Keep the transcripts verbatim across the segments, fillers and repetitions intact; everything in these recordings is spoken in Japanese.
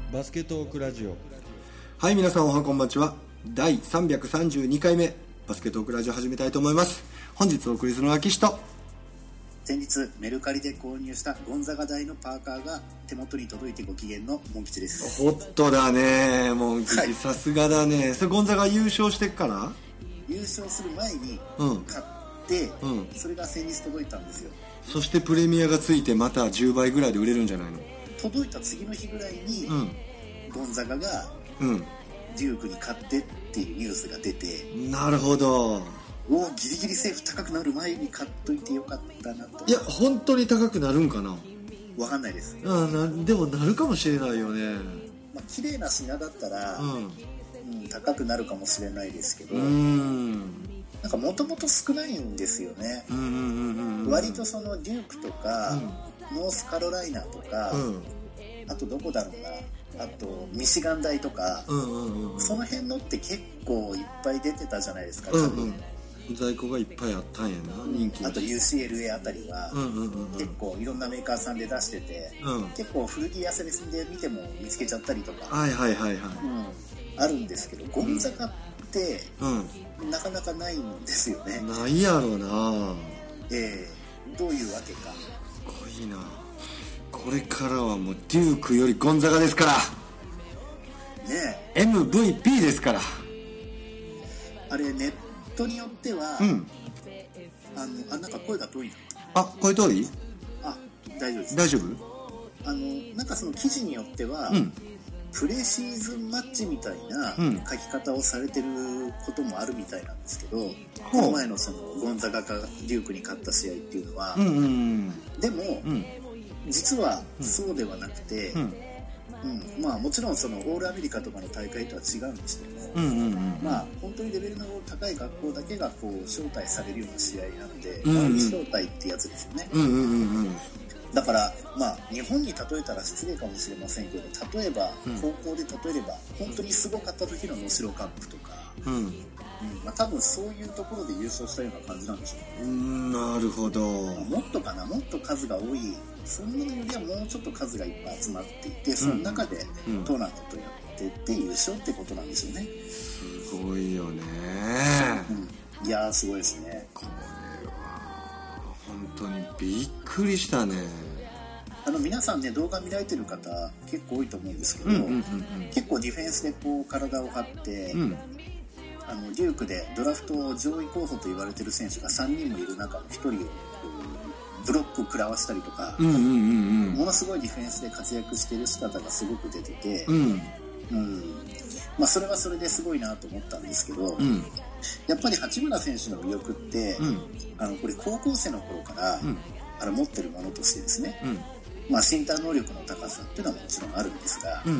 バスケトークラジオ。 はい、皆さんおはこんばんちは。だいさんびゃくさんじゅうにかいめバスケトークラジオ始めたいと思います。本日お送りするのは岸と、 先日メルカリで購入したゴンザガ大のパーカーが手元に届いてご機嫌のモン吉です。 ホットだねモン吉、さすがだね。それゴンザガ優勝してっから優勝する前に買って、うんうん、それが先日届いたんですよ。 そしてプレミアがついてまたじゅうばいぐらいで売れるんじゃないの。 届いた次の日ぐらいに、うん、ゴンザガが、うん、デュークに買ってっていうニュースが出て、 なるほど。 おギリギリセーフ高くなる前に買っといてよかったなと。 いや本当に高くなるんかな。 わかんないです。 あなでもなるかもしれないよね。 まあ綺麗な品だったら、うんうん、高くなるかもしれないですけど、うーんなんかもともと少ないんですよね。うんうんうんうん、割とそのデュークとか、うん、ノースカロライナとか、うん、あとどこだろうな、あとミシガン大とか、うんうんうん、その辺のって結構いっぱい出てたじゃないですか、多分、うんうん、 在庫がいっぱいあったんやな、人気。 あと ユーシーエルエー あたりは、うんうんうんうん、結構いろんなメーカーさんで出してて、うん、結構古着屋さんで見ても見つけちゃったりとか、 はいはいはいはい、 うん、あるんですけど、ゴンザガって、うん、なかなかないんですよね。 ないやろな。 ええー、どういうわけか。 すごいな。これからはもうデュークよりゴンザガですからね。 え エムブイピー ですから。 あれネットによっては、うん、あのあなんか声が遠い。 あ、声遠い？ あ、大丈夫です。 大丈夫？ あのなんかその記事によっては、うん、プレシーズンマッチみたいな書き方をされてることもあるみたいなんですけど、うん、この前のそのゴンザガがデュークに勝った試合っていうのは、うんうんうん、でも、うん、実はそうではなくて、うんうん、まあもちろんそのオールアメリカとかの大会とは違うんですけども、うんうんうん、まあ本当にレベルの高い学校だけがこう招待されるような試合なので、うんうん、招待ってやつですよね、うんうんうんうん、だからまあ日本に例えたら失礼かもしれませんけど、例えば、うん、高校で例えれば本当にすごかった時の能代カップとか、うんうんまあ、多分そういうところで優勝したような感じなんでしょうね。 うん、なるほど。 もっとかな、もっと数が多い、そんなのよりはもうちょっと数がいっぱい集まっていて、その中でトーナメントやってって優勝ってことなんですよね。 すごいよね、 うん、いやーすごいですね。 これは本当にびっくりしたね。 あの皆さんね動画見られてる方結構多いと思うんですけど、うんうんうんうん、結構ディフェンスでこう体を張って、うん、あのデュークでドラフト上位候補と言われてる選手がさんにんもいる中のひとりをブロック食らわしたりとか、うんうんうんうん、ものすごいディフェンスで活躍している姿がすごく出てて、うんうんまあ、それはそれですごいなと思ったんですけど、うん、やっぱり八村選手の魅力って、うん、あのこれ高校生の頃から、うん、あの持ってるものとしてですね、うんまあ、身体能力の高さっていうのはもちろんあるんですが、うんうんうん、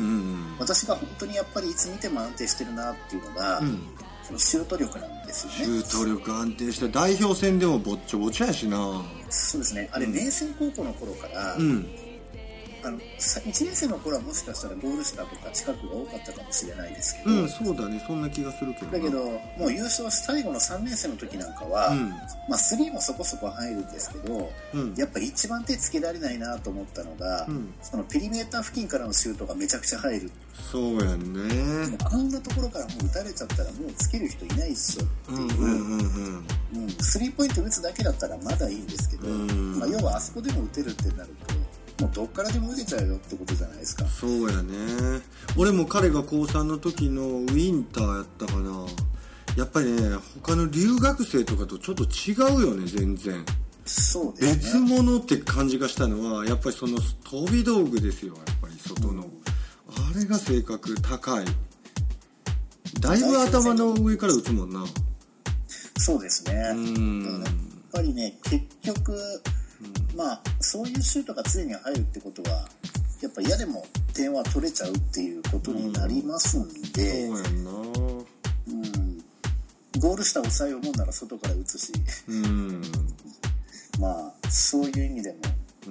私が本当にやっぱりいつ見ても安定してるなっていうのが、うん、そのシュート力なんですよね。 シュート力安定して代表戦でもぼっちょぼちょやしな。 そうですね。あれ、うん、明星高校の頃から、うんあのいちねん生の頃はもしかしたらゴール下とか近くが多かったかもしれないですけど、 うん、そうだね、そんな気がするけどだけどもう優勝最後のさんねん生の時なんかは、うんまあ、スリーもそこそこ入るんですけど、うん、やっぱり一番手つけられないなと思ったのが、うん、そのペリメーター付近からのシュートがめちゃくちゃ入る。 そうやんね。 あんなところからもう打たれちゃったらもうつける人いないっしょっていう、うんうんうんうん、スリーポイント打つだけだったらまだいいんですけど、うんまあ、要はあそこでも打てるってなるともうどっからでも打てちゃうよってことじゃないですか。 そうやね。俺も彼が高さんの時のウィンターやったかな。やっぱりね他の留学生とかとちょっと違うよね全然。 そうですね。別物って感じがしたのはやっぱりその飛び道具ですよ。やっぱり外の、うん、あれが性格高い。だいぶ頭の上から打つもんな。 そうですね。うんやっぱりね結局まあそういうシュートが常に入るってことはやっぱ嫌でも点は取れちゃうっていうことになりますんで、 うん、そうやんな、うん、 ゴール下抑えようもんなら外から打つし、うん、まあそういう意味でも、うん、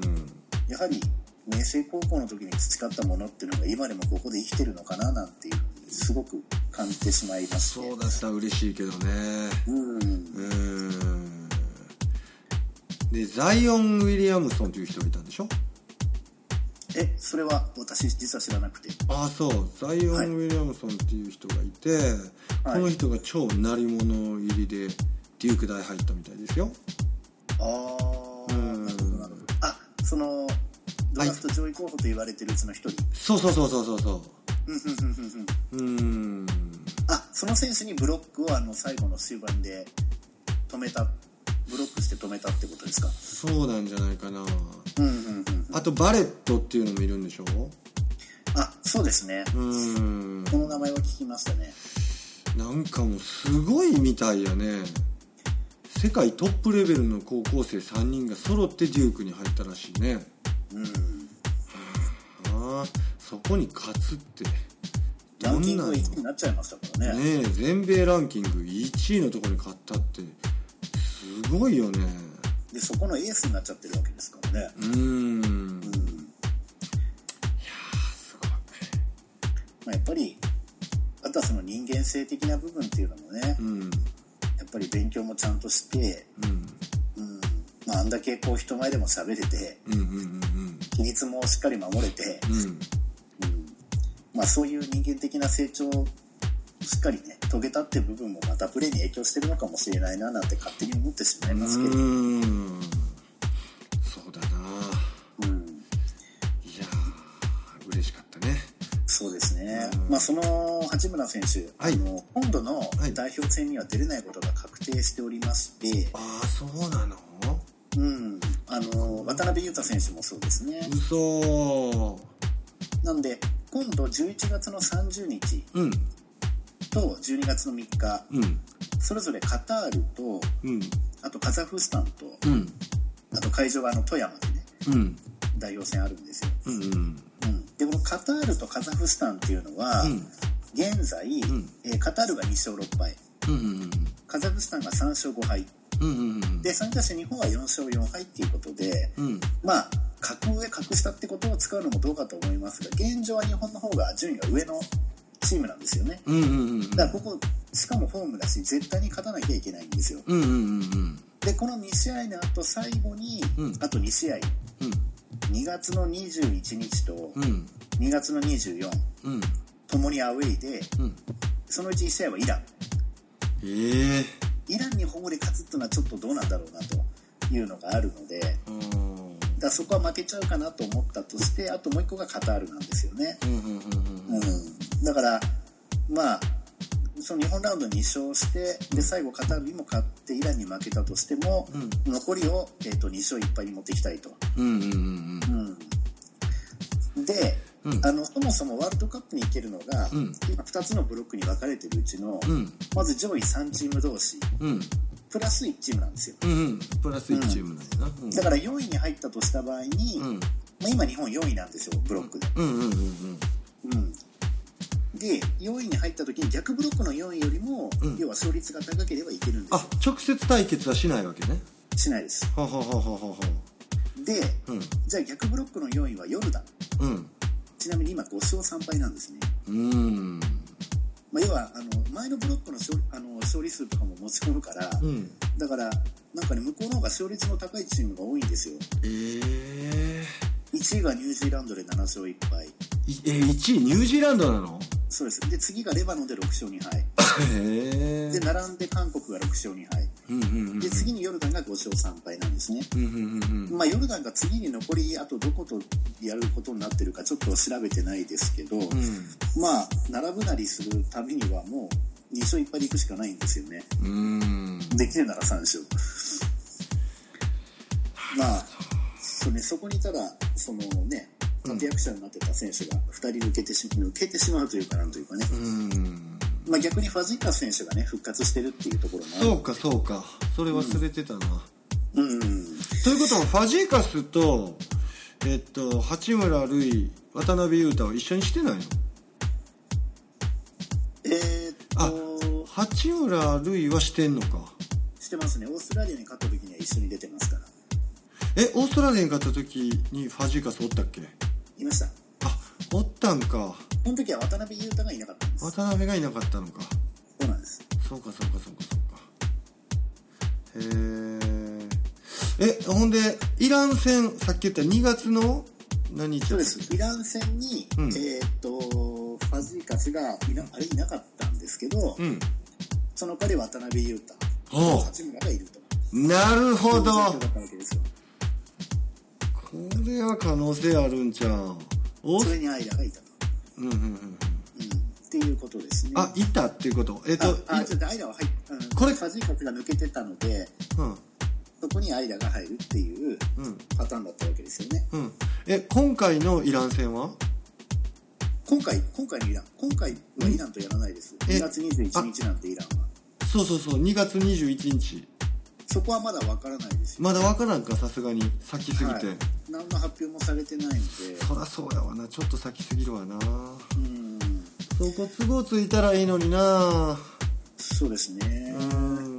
やはり明星高校の時に培ったものっていうのが今でもここで生きてるのかななんていうすごく感じてしまいまして。 そうだったら嬉しいけどね。うんうんでザイオン・ウィリアムソンという人がいたんでしょ。 えそれは私実は知らなくて。 ああそうザイオン・ウィリアムソンっていう人がいて、はい、この人が超鳴り物入りでデューク大入ったみたいですよ。 ああ、うん、なるほどなるほど。あそのドラフト上位候補と言われてるうちの一人、 そうそうそうそうそうそううん。あその選手にブロックをあの最後の終盤で止めた、ブロックして止めたってことですか。 そうなんじゃないかな。 うんうんうん、 あとバレットっていうのもいるんでしょ。 あそうですね。 うんこの名前は聞きましたね。 なんかもうすごいみたいやね。世界トップレベルの高校生さんにんが揃ってデュークに入ったらしいね。 うん、 はあ、そこに勝つってランキングがいちいになっちゃいましたからね。 ねえ全米ランキングいちいのところに勝ったってすごいよね。 でそこのエースになっちゃってるわけですからね。 うーん、うん、いやすごい、 まあ、やっぱりあとはその人間性的な部分っていうのもね、うん、やっぱり勉強もちゃんとして、うんうんまあ、あんだけこう人前でも喋れて、うんうんうんうん、規律もしっかり守れて、うんうんまあ、そういう人間的な成長をしっかりね遂げたっていう部分もまたプレーに影響してるのかもしれないななんて勝手に思ってしまいますけど。うーんそうだな、うん、いやー嬉しかったね。 そうですね、まあ、その八村選手、はい、あの今度の代表戦には出れないことが確定しておりまして、はい、 ああそうなの。 うんあの渡邊雄太選手もそうですね。 嘘。 なんで今度じゅういちがつのさんじゅうにち、うんとじゅうにがつのみっか、うん、それぞれカタールと、うん、あとカザフスタンと、うん、あと会場はあの富山でね、うん、代表戦あるんですよ、うんうんうん、でこのカタールとカザフスタンっていうのは、うん、現在、うんえー、カタールがにしょうろっぱい、うんうんうん、カザフスタンがさんしょうごはい、うんうんうん、で参加して日本はよんしょうよんはいっていうことで、うん、まあ格上格下ってことを使うのもどうかと思いますが、現状は日本の方が順位が上のチームなんですよね、うんうんうん、だからここしかもホームだし絶対に勝たなきゃいけないんですよ、うんうんうん、でこのにしあいのあと最後に、うん、あとにしあい、うん、にがつのにじゅういちにちと、うん、にがつのにじゅうよっか、うん、ともにアウェイで、うん、そのうちいち試合はイラン、 えー、 イランにホームで勝つっていうのはちょっとどうなんだろうなというのがあるので、うんだからそこは負けちゃうかなと思ったとして、あともう一個がカタールなんですよね、うんうんうんうん、だからまあその日本ラウンドにいっしょうしてで最後カタールにも勝ってイランに負けたとしても、うん、残りを、えー、とにしょういっぱいに持っていきたいと、うんうんうんうん、で、うん、あのそもそもワールドカップに行けるのが、うん、今ふたつのブロックに分かれてるうちの、うん、まず上位さんチーム同士、うんプラスいちチームなんですよ、うんうん、 プラスいちチームなんだな、 うん、だからよんいに入ったとした場合に、うんまあ、今日本よんいなんですよブロックで、うんうんうんうんうん、でよんいに入った時に逆ブロックのよんいよりも、うん、要は勝率が高ければいけるんですよ。 あ直接対決はしないわけね。 しないです。 はははははで、うん、じゃあ逆ブロックのよんいはヨルダン、うん、ちなみに今ごしょうさんぱいなんですね。うんまあ、要はあの前のブロックの 勝, あの勝利数とかも持ち込むから、うん、だからなんかね向こうの方が勝率の高いチームが多いんですよ。えー、いちいがニュージーランドでななしょういっぱい。 えー、いちいニュージーランドなの？ そうです。で次がレバノンでろくしょうにはい。へで並んで韓国がろくしょうにはい、うんうんうん、で次にヨルダンがごしょうさんぱいなんですね、うんうんうん、まあヨルダンが次に残りあとどことやることになってるかちょっと調べてないですけど、うん、まあ並ぶなりするためにはもうにしょういっぱいでいくしかないんですよね。うんできるならさんしょうまあそ、ね、そこにいたらそのね立役者になってた選手がふたり抜けてし、抜けてしまうというかなんというかね、うんまあ、逆にファジーカス選手がね復活してるっていうところもある。 そうかそうかそれ忘れてたな、うんうん、ということはファジーカスと、えっと、八村塁渡邊雄太は一緒にしてないの？ えー、っとあ八村塁はしてんのか。 してますね。オーストラリアに勝った時には一緒に出てますから。 えオーストラリアに勝った時にファジーカスおったっけ？ いました。 あおったんか。 この時は渡辺裕太がいなかったんです。 渡辺がいなかったのか。 そうなんです。 そうかそうかそうかそうか。へえ。えほんでイラン戦さっき言ったにがつの何日そうです。イラン戦に、うん、えっとファジーカスがいなあれいなかったんですけど、うん、その代わり渡辺裕太と八村がいると。 なるほど。これは可能性あるんちゃう。 それにアイラがいたと。うんうんうんうん。っていうことですね。 あ、いたっていうこと。えっと、 あ、あちょっとアイラは入っ、うん、これファジーカスが抜けてたので、うん、そこにアイラが入るっていうパターンだったわけですよね。 うん。え、今回のイラン戦は？ 今回今回のイラン、今回はイランとやらないです。うん、にがつにじゅういちにちなんてイランは。 そうそうそう、にがつにじゅういちにち。 そこはまだわからないですよ。 まだわからんか、さすがに先すぎて、はい、 何の発表もされてないので。 そらそうやわな、ちょっと先すぎるわな。うん、そこ都合ついたらいいのにな。 そうですね。うん。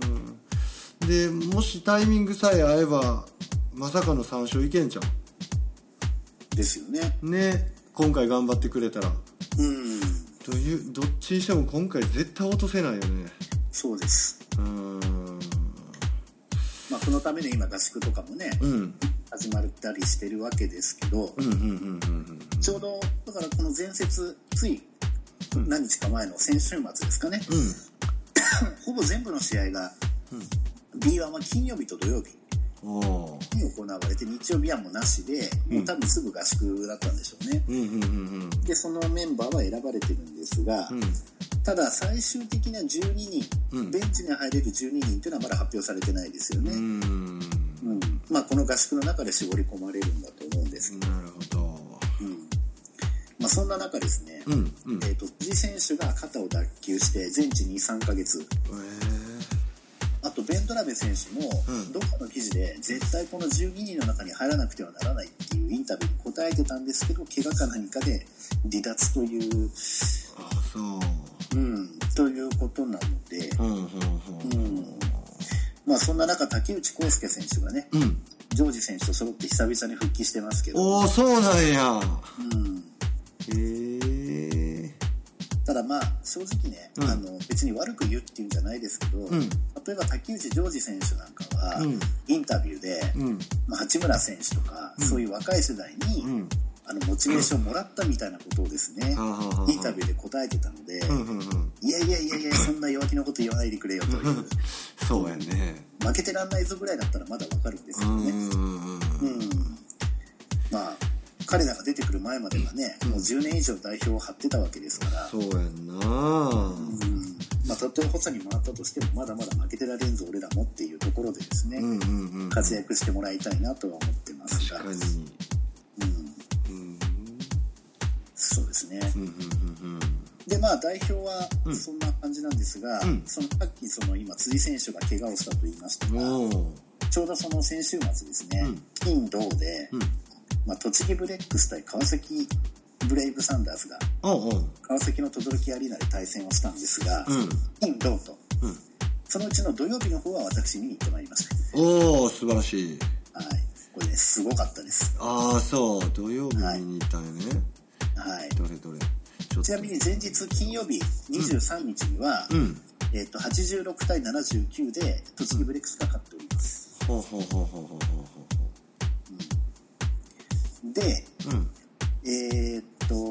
でもしタイミングさえ合えばまさかのさん勝いけんじゃん。 ですよね。 ね、今回頑張ってくれたら。 うん。 というどっちにしても今回絶対落とせないよね。 そうです。うん。まあ、このために今合宿とかもね、うん、始まったりしてるわけですけど、ちょうどだからこの前節つい何日か前の先週末ですかね、うん、ほぼ全部の試合が、うん、ビーワン は金曜日と土曜日に行われて、日曜日はもうなしで、うん、もう多分すぐ合宿だったんでしょうね。でそのメンバーは選ばれてるんですが、うん、ただ最終的なじゅうににん、うん、ベンチに入れるじゅうににんというのはまだ発表されてないですよね。うん、うん、まあ、この合宿の中で絞り込まれるんだと思うんですけど。 なるほど。 うん、まあ、そんな中ですね、うんうん、えーと、辻選手が肩を脱臼して全治 にさんかげつ、あとベンドラメ選手もどっかの記事で絶対このじゅうににんの中に入らなくてはならないっていうインタビューに答えてたんですけど、怪我か何かで離脱という、 あ、そう、 うん、ということなので、うんうんうんうん、まあそんな中竹内康介選手がね、うん、ジョージ選手と揃って久々に復帰してますけど、 おお、そうなんや、うん、へえ。 ただまあ正直ね、うん、あの別に悪く言うっていうんじゃないですけど、うん、例えば竹内ジョージ選手なんかは、うん、インタビューで、うんまあ、八村選手とか、うん、そういう若い世代に、うん、あのモチベーションもらったみたいなことをですね、うん、インタビューで答えてたので、うんうんうん、いやいやいやいやそんな弱気なこと言わないでくれよというそうやね、 負けてらんないぞぐらいだったらまだわかるんですけどね。うんうんうん、まあ彼らが出てくる前まではね、うん、もうじゅうねん以上代表を張ってたわけですから。 そうやんな、うん、 まあたとえ補佐に回ったとしてもまだまだ負けてられんぞ俺らもっていうところでですね、うんうんうん、活躍してもらいたいなとは思ってますが。 確かに、うんうん、 そうですね、うんうんうん、でまあ代表はそんな感じなんですが、うん、そのさっきその今辻選手が怪我をしたと言いましたが、ちょうどその先週末ですね、うん、金土で、うんまあ、栃木ブレックス対川崎ブレイブサンダースがおうおう川崎の等々力アリーナで対戦をしたんですが、うん、金土と、うん、そのうちの土曜日の方は私見に行ってまいりました。 おお、素晴らしい。 はい、これねすごかったです。 ああ、そう、土曜日見に行ったんよね。はい、どれどれ。 ちなみに前日金曜日にじゅうさんにちには、うん、えー、とはちじゅうろくたいななじゅうきゅうで栃木ブレックスが勝っております。ほうほうほうほうほうほうほう。で、うん、えー、っ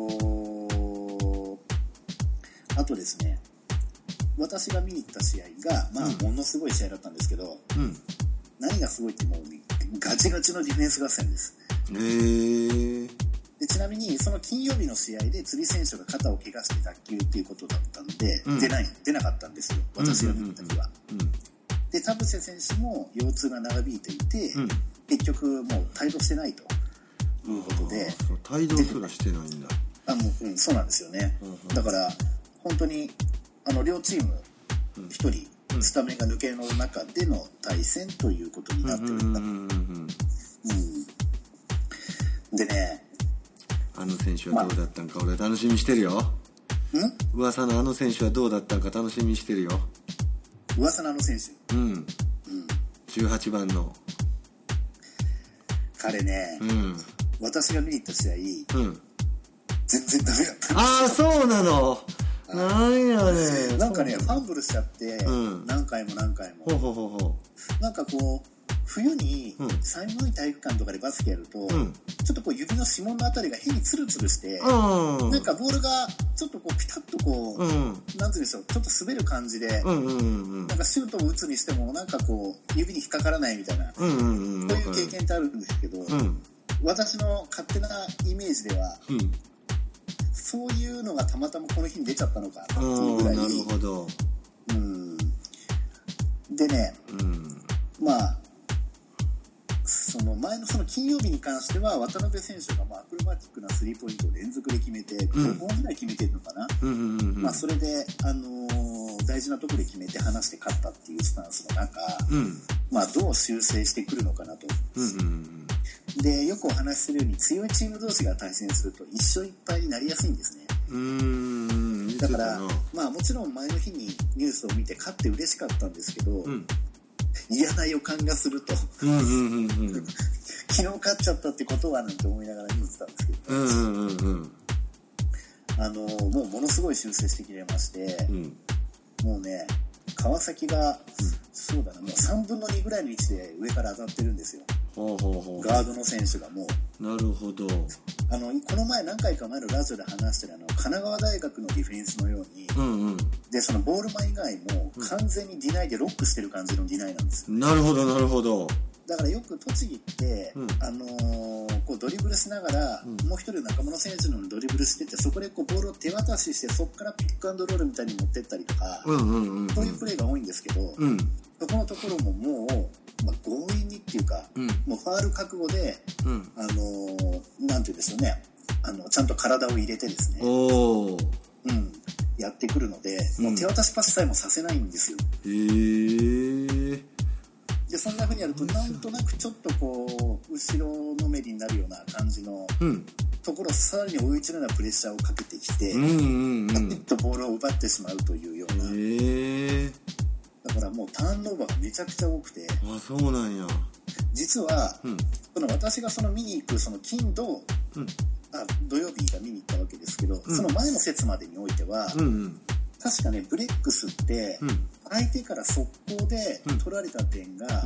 とあとですね、私が見に行った試合が、まあ、ものすごい試合だったんですけど、うん、何がすごいってもうガチガチのディフェンス合戦です。へー。でちなみにその金曜日の試合で釣り選手が肩を怪我して脱臼っていうことだったので、うん、出ない出なかったんですよ、私が見に行った日は。うんうんうん、で田臥選手も腰痛が長引いていて、うん、結局もう帯同してないということで、 帯同すらしてないんだ。 あもう、うん、そうなんですよね、うんうん、だから本当にあの両チームひとりスタメンが抜けの中での対戦ということになってるんだ。でね、 あの選手はどうだったんか、まあ、俺楽しみにしてるよ。ん噂のあの選手はどうだったんか楽しみにしてるよ。 噂のあの選手、うん、うん、 じゅうはちばんの彼ね、うん、私が見に行った試合、うん、全然ダメだったんですよ。 ああ、そうなの。なんやね、 なんかねファンブルしちゃって、うん、何回も何回もほうほうほうほう、なんかこう冬に寒い体育館とかでバスケやると、うん、ちょっとこう指の指紋のあたりが変にツルツルして、うん、なんかボールがちょっとこうピタッとこう、うん、なんていうんでしょう、ちょっと滑る感じで、うんうんうん、なんかシュートを打つにしてもなんかこう指に引っかからないみたいな、うんうんうん、そういう経験ってあるんですけど、うん、私の勝手なイメージでは、うん、そういうのがたまたまこの日に出ちゃったのかっていうぐらい。なるほど。うん、でね、うん、まあその前のその金曜日に関しては渡辺選手がまあアクロバティックなスリーポイントを連続で決めてごほんぐらい決めてるのかな、うんうんうんうん、まあ、それで、あのー、大事なところで決めて離して勝ったっていうスタンスの中、うん、まあ、どう修正してくるのかなと、うんうんうん、でよくお話しするように強いチーム同士が対戦すると一勝いっぱいになりやすいんですね。うーん、だからまあもちろん前の日にニュースを見て勝って嬉しかったんですけど、うん、嫌な予感がすると、うんうんうんうん、昨日勝っちゃったってことはなんて思いながら見てたんですけど、うんうんうん、あのもうものすごい修正してきれまして、うん、もうね川崎が、うん、そうだな、もうさんぶんのにぐらいの位置で上から当たってるんですよ。ほうほうほう、ガードの選手がもう。なるほど。あのこの前何回か前のラジオで話してるあの神奈川大学のディフェンスのように、うんうん、でそのボールマン以外も完全にディナイでロックしてる感じのディナイなんですよ、ね、なるほどなるほど。だからよく栃木って、うん、あのー、こうドリブルしながら、うん、もう一人中村選手のドリブルしててそこでこうボールを手渡ししてそこからピックアンドロールみたいに持ってったりとか、うんうんうんうん、そういうプレーが多いんですけど、うん、そこのところももう、まあ、強引にっていうか、うん、もうファール覚悟で、うん、あのー、なんていうんですよね、あのちゃんと体を入れてですね、おー、うん、やってくるので、もう手渡しパスさえもさせないんですよ。へー。でそんな風にやるとなんとなくちょっとこう後ろのめりになるような感じの、うん、ところをさらに追い打ちのようなプレッシャーをかけてきて、うんうんうん、パッとボールを奪ってしまうというような。へー。だからもうターンオーバーがめちゃくちゃ多くて、あ、そうなんや。実は、うん、その私がその見に行くその金土、うん、あ土曜日が見に行ったわけですけど、うん、その前の節までにおいては、うんうん、確かねブレックスって相手から速攻で取られた点が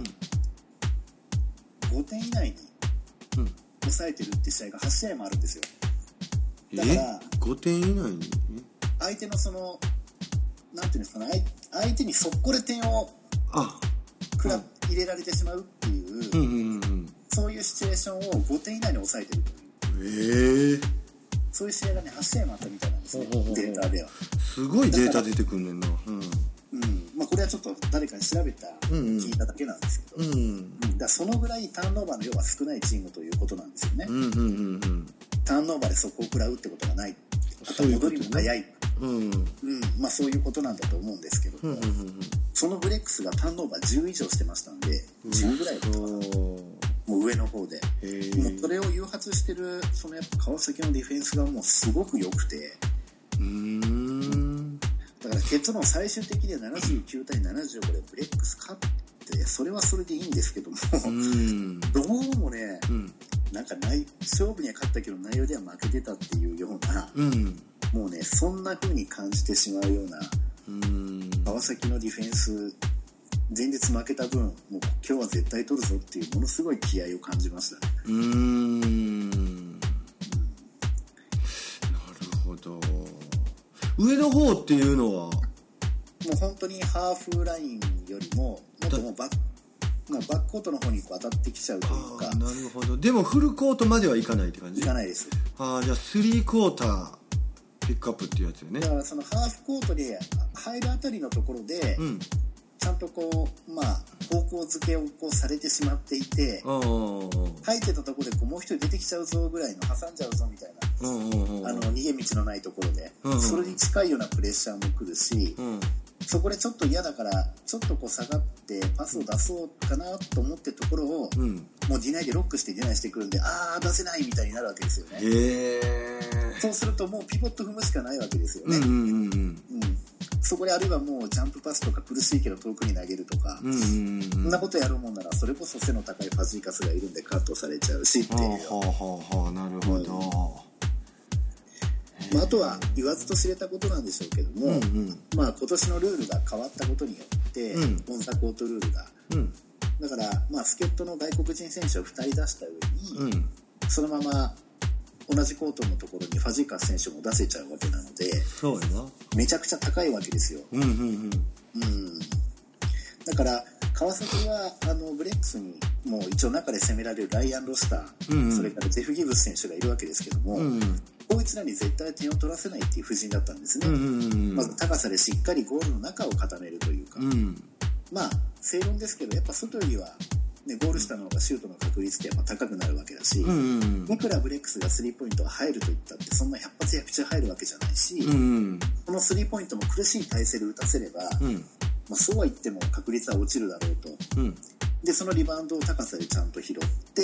ごてん以内に抑えてるって試合がはち試合もあるんですよ。だからごてん以内に相手のそのなんていうんですかね、相手に速攻で点をくら入れられてしまうっていう、うんうんうん、そういうシチュエーションをごてん以内に抑えてるという、えー、そういう試合がねはち試合もあったみたいなんですね、ほうほうほう、データでは。すごいデータ出てくんねんな、うんうん、まあ、これはちょっと誰かに調べた、うんうん、聞いただけなんですけど、うんうん、だからそのぐらいターンオーバーの量が少ないチームということなんですよね、うんうんうんうん、ターンオーバーで速攻を食らうってことがない、戻りも早い、うんうん、まあ、そういうことなんだと思うんですけども、うんうんうん、そのブレックスがターンオーバーじゅう以上してましたんで、じゅうぐらいだったかな、もう上の方で、もうそれを誘発してるそのやっぱ川崎のディフェンスがもうすごく良くて、うーん、だから結論最終的にはななじゅうきゅうたいななじゅうごでブレックス勝ってそれはそれでいいんですけども、うんどうもね、うん、なんかない勝負には勝ったけど内容では負けてたっていうような、うん、もうねそんな風に感じてしまうような、うん、川崎のディフェンス前日負けた分もう今日は絶対取るぞっていうものすごい気合を感じましたね。うーん、なるほど。上の方っていうのはもう本当にハーフラインよりももっともうバック、まあ、バックコートの方にこう当たってきちゃうというか。なるほど。でもフルコートまではいかないって感じ？いかないです。ああ、じゃあスリークォーターピックアップっていうやつよね。だからそのハーフコートで入るあたりのところで、うん、ちゃんとこうまあ方向付けをこうされてしまっていて、入ってたところでこうもう一人出てきちゃうぞぐらいの挟んじゃうぞみたいな、あの逃げ道のないところで、うんうん、それに近いようなプレッシャーも来るし、うん、そこでちょっと嫌だからちょっとこう下がってパスを出そうかなと思ってるところを、うん、もうディナイでロックしてディナイしてくるんで、あー出せないみたいになるわけですよね。へー。そうするともうピボット踏むしかないわけですよね。うんうんうんうん、そこであるいはもうジャンプパスとか苦しいけど遠くに投げるとか、うんうんうん、そんなことやるもんならそれこそ背の高いファジーカスがいるんでカットされちゃうしっていう。はあはあはあ、なるほど。うん、まあ、あとは言わずと知れたことなんでしょうけども、うんうん、まあ、今年のルールが変わったことによって、うん、オンザコートルールが、うん、 だから、まあ、助っ人の外国人選手をふたり出した上に、うん、そのまま同じコートのところにファジーカス選手も出せちゃうわけなので、 そうやな、 めちゃくちゃ高いわけですよ。 うんうんうんうん、だから川崎はあのブレックスにもう一応中で攻められるライアン・ロスター、うんうん、それからジェフ・ギブス選手がいるわけですけども、うんうん、こいつらに絶対点を取らせないっていう布陣だったんですね、うんうんうん、まず高さでしっかりゴールの中を固めるというか、うん、まあ正論ですけどやっぱ外よりは、ね、ゴール下の方がシュートの確率ってやっぱ高くなるわけだし、うんうんうん、いくらブレックスがスリーポイントが入るといったってそんな百発百中入るわけじゃないし、うんうん、このスリーポイントも苦しい体勢で打たせれば、うん、まあ、そうは言っても確率は落ちるだろうと、うん、でそのリバウンドを高さでちゃんと拾って、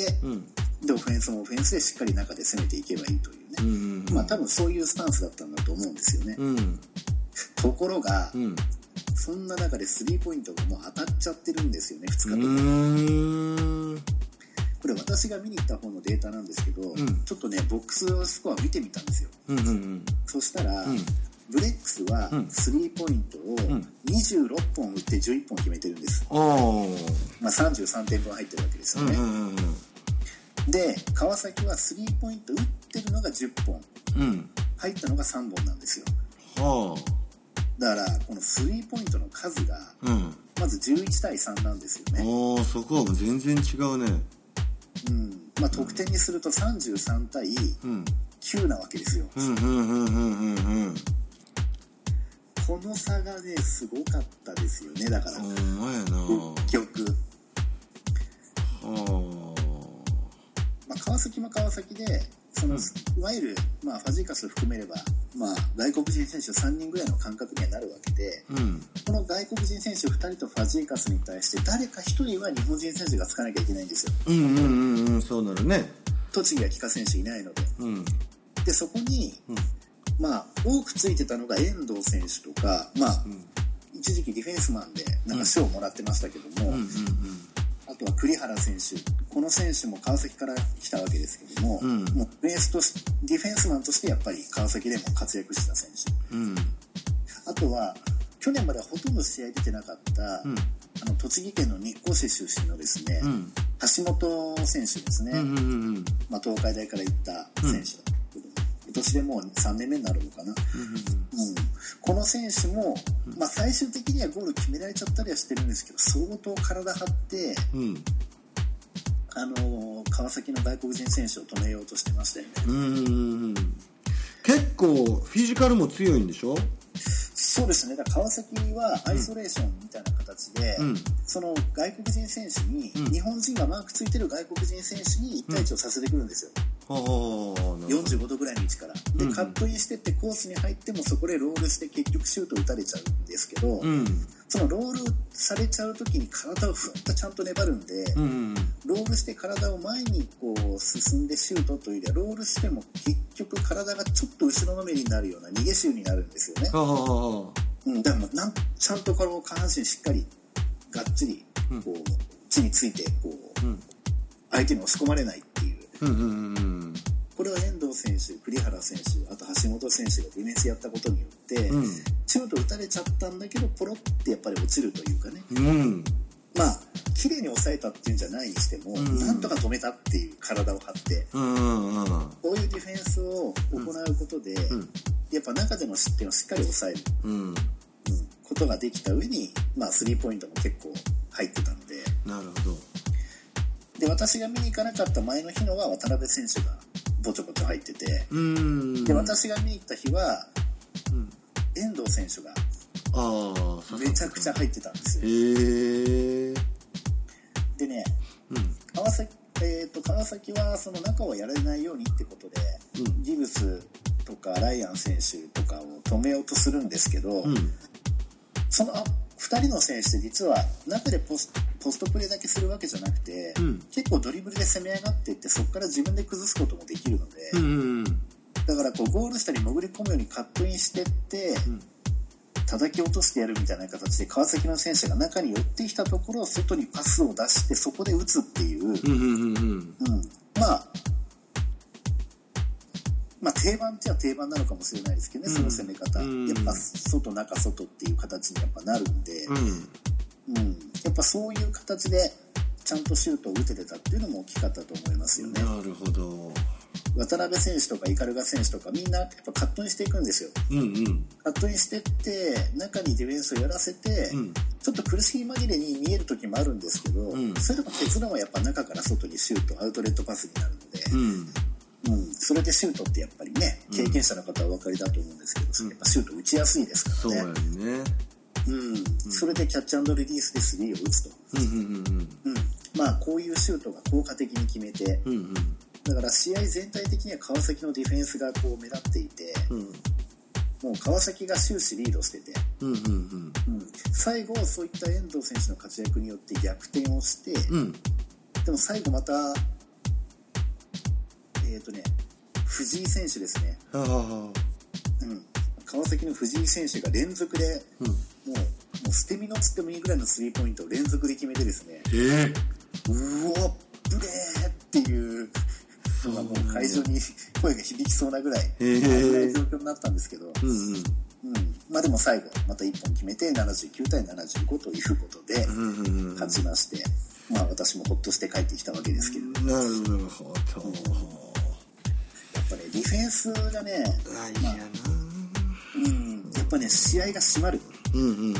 うん、でオフェンスもオフェンスでしっかり中で攻めていけばいいというね、うんうんうん、まあ多分そういうスタンスだったんだと思うんですよね、うん、ところが、うん、そんな中でスリーポイントがもう当たっちゃってるんですよね、ふつかとも。うーん、これ私が見に行った方のデータなんですけど、うん、ちょっとねボックススコア見てみたんですよ、うんうんうん、そしたら、うん、ブレックスはスリーポイントをにじゅうろっぽん打ってじゅういっぽん決めてるんです、うん、まあ、さんじゅうさんてんぶん入ってるわけですよね、うんうんうん、で川崎はスリーポイント打ってるのがじゅっぽん、うん、入ったのがさんぼんなんですよ、はあ、だからこのスリーポイントの数がまずじゅういちたいさんなんですよね、 うん、そこはもう全然違うね、 うん、まあ、得点にするとさんじゅうさんたいきゅうなわけですよ、うんうんうんうんうんうん、この差がねすごかったですよね。だから結局、はあ、まあ、川崎も川崎でその、うん、いわゆる、まあ、ファジーカスを含めれば、まあ、外国人選手さんにんぐらいの感覚にはなるわけで、うん、この外国人選手ふたりとファジーカスに対して誰かひとりは日本人選手がつかなきゃいけないんですよ。うんうんうんうん、そうなるね。栃木は帰化選手いないので、うん、でそこに、うん、まあ多くついてたのが遠藤選手とか、まあ、うん、一時期ディフェンスマンでなんか賞をもらってましたけども、うんうんうんうん、あとは栗原選手、この選手も川崎から来たわけですけども、うん、もうベースとディフェンスマンとしてやっぱり川崎でも活躍した選手、うん、あとは去年まではほとんど試合出てなかった、うん、あの栃木県の日光市出身のですね、うん、橋本選手ですね、うんうんうん、まあ、東海大から行った選手だけど、うん、今年でもうさんねんめになるのかな、うんうんうん、この選手も、まあ、最終的にはゴール決められちゃったりはしてるんですけど相当体張って、うん、あの川崎の外国人選手を止めようとしてましたよね。うん、 結構フィジカルも強いんでしょ？ そうですね。だから川崎はアイソレーションみたいな形で、うん、その外国人選手に、うん、日本人がマークついてる外国人選手にいち対いちをさせてくるんですよ、うん、よんじゅうごどぐらいの位置からで、うん、カットインしてってコースに入ってもそこでロールして結局シュート打たれちゃうんですけど、うん、そのロールされちゃう時に体をふっとちゃんと粘るんで、うん、ロールして体を前にこう進んでシュートというよりはロールしても結局体がちょっと後ろのめりになるような逃げシューになるんですよね。うん、だからなんちゃんとこの下半身しっかりがっちりこう、うん、地についてこう、うん、相手に押し込まれないっていう、うんうんうん、これは遠藤選手、栗原選手、あと橋本選手がディフェンスやったことによって、うん、シュート打たれちゃったんだけどポロってやっぱり落ちるというかね、うん、まあ綺麗に抑えたっていうんじゃないにしても、うん、なんとか止めたっていう体を張って、うんうんうん、こういうディフェンスを行うことで、うん、やっぱ中での失点をしっかり抑える、うんうん、ことができた上に、まあ、スリーポイントも結構入ってたので。 なるほど。 で私が見に行かなかった前の日のは渡辺選手がぼちょぼちょ入ってて、うんで私が見に行った日は、うん、遠藤選手があめちゃくちゃ入ってたんですよ。へー。でね、うん、川崎、えーと、川崎はその中をやられないようにってことで、うん、ギブスとかライアン選手とかを止めようとするんですけど、うん、そのふたりの選手って実は中でポス、ポストプレーだけするわけじゃなくて、うん、結構ドリブルで攻め上がっていってそこから自分で崩すこともできるので、うんうんうん、だからこうゴール下に潜り込むようにカットインしてって、うん、叩き落としてやるみたいな形で川崎の選手が中に寄ってきたところを外にパスを出してそこで打つっていう、うんうんうんうん、まあまあ定番っちゃ定番なのかもしれないですけどね、うん、その攻め方、うん、やっぱ外中外っていう形にやっぱなるんで、うんうん、やっぱそういう形でちゃんとシュートを打ててたっていうのも大きかったと思いますよね。 なるほど。 渡辺選手とか鵤選手とかみんなやっぱカットインしていくんですよ、 うんうん、 カットインしてって中にディフェンスをやらせて、うん、ちょっと苦しい紛れに見える時もあるんですけど、うん、それでも結論はやっぱ中から外にシュートアウトレットパスになるので、うんうん、それでシュートってやっぱりね経験者の方はお分かりだと思うんですけど、うん、やっぱシュート打ちやすいですからね。 そうやね、 うんうん、それでキャッチ&リリースでスリーを打つと、うんうんうんうん、まあこういうシュートが効果的に決めて、うんうん、だから試合全体的には川崎のディフェンスがこう目立っていて、うん、もう川崎が終始リードしてて、うんうんうんうん、最後そういった遠藤選手の活躍によって逆転をして、うん、でも最後またえっとね藤井選手ですね、うん、川崎の藤井選手が連続で、うん、もう、もう捨て身のつってもいいぐらいのスリーポイントを連続で決めてですね、えー、うおブレーっていうのがもう会場に声が響きそうなぐらい、えー、状況になったんですけど、うんうんうん、まあでも最後またいっぽん決めてななじゅうきゅうたいななじゅうごということで勝ちまして、まあ私もほっとして帰ってきたわけですけれども、なるほど、うん、やっぱねディフェンスがね、まあうん、やっぱね試合が締まる、うんうんうんうん、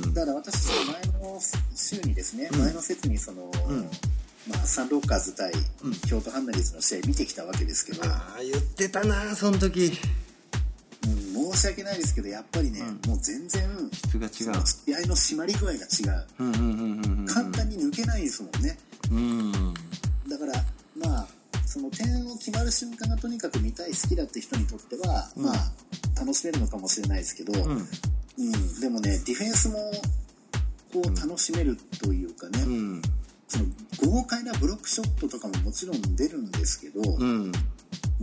だから私前の週にですね、うん、前の節にその、うんまあ、サンロッカーズ対京都ハンナリーズの試合見てきたわけですけど、うん、 ああ言ってたなその時、 うん、申し訳ないですけどやっぱりね、うん、もう全然質が違う、 試合の締まり具合が違う、うんうんうんうん、簡単に抜けないですもんね、うん、だからまあその点を決まる瞬間がとにかく見たい好きだって人にとっては、うん、まあ楽しめるのかもしれないですけど、うんうん、でもねディフェンスもこう楽しめるというかね、うん、その豪快なブロックショットとかももちろん出るんですけど、うんうん、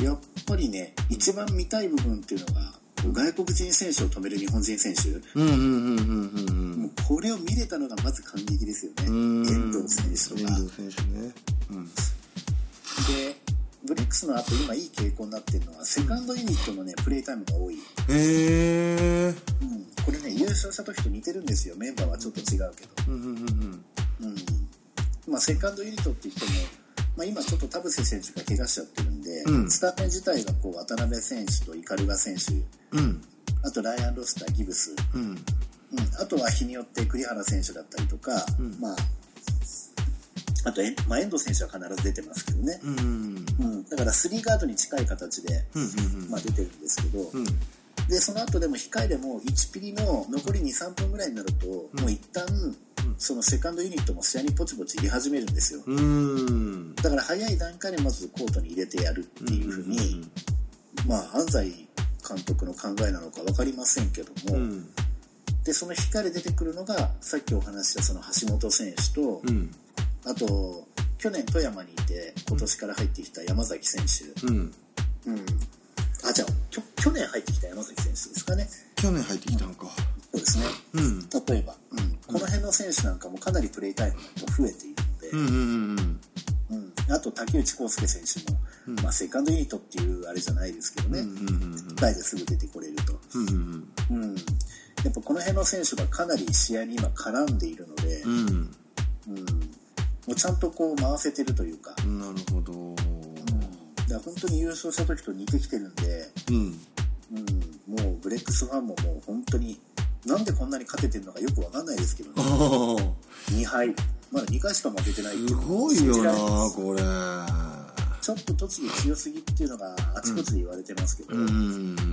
やっぱりね一番見たい部分っていうのが外国人選手を止める日本人選手、もうこれを見れたのがまず感激ですよね。遠藤選手とか、遠藤選手ね、うん、でブレックスの後今いい傾向になってるのはセカンドユニットのねプレイタイムが多い。へー、うん、これね優勝した時と似てるんですよ。メンバーはちょっと違うけど、うんうんうんうんまあ、セカンドユニットって言っても、まあ、今ちょっと田臥選手が怪我しちゃってるんで、うん、スタメン自体がこう渡辺選手と鵤選手、うん、あとライアン・ロスター、ギブス、うんうん、あとは日によって栗原選手だったりとか、うんまあ、あと、まあ、遠藤選手は必ず出てますけどね、うんうんうん、だからスリーガードに近い形で、うんうんうんまあ、出てるんですけど、うん、でその後でも控えでもいちピリの残り にさんぷんぐらいになると、うん、もう一旦そのセカンドユニットも試合にポチポチ入れ始めるんですよ。うんだから早い段階でまずコートに入れてやるっていうふうに、うんうんうん、まあ安西監督の考えなのか分かりませんけども、うん、でその控えで出てくるのがさっきお話したその橋本選手と、うん、あと去年富山にいて今年から入ってきた山崎選手、うんうん、あじゃあ去年入ってきた山崎選手ですかね。 去年入ってきたのか、 そうですね、うん、例えば、うん、この辺の選手なんかもかなりプレイタイムが増えているので、うんうんうんうん、あと竹内康介選手も、うんまあ、セカンドユニットっていうあれじゃないですけどね、うんうんうん、大ですぐ出てこれると、うんうんうん、やっぱこの辺の選手がかなり試合に今絡んでいるので、うんうん、もうちゃんとこう回せてるというか、 なるほど、うん、だから本当に優勝した時と似てきてるんで、うんうん、もうブレックスファンももう本当になんでこんなに勝ててるのかよく分かんないですけどね。にはいまだにかいしか負けてないっていうのすごいよなこれ。 ちょっと栃木強すぎっていうのがあちこちで言われてますけど、うん、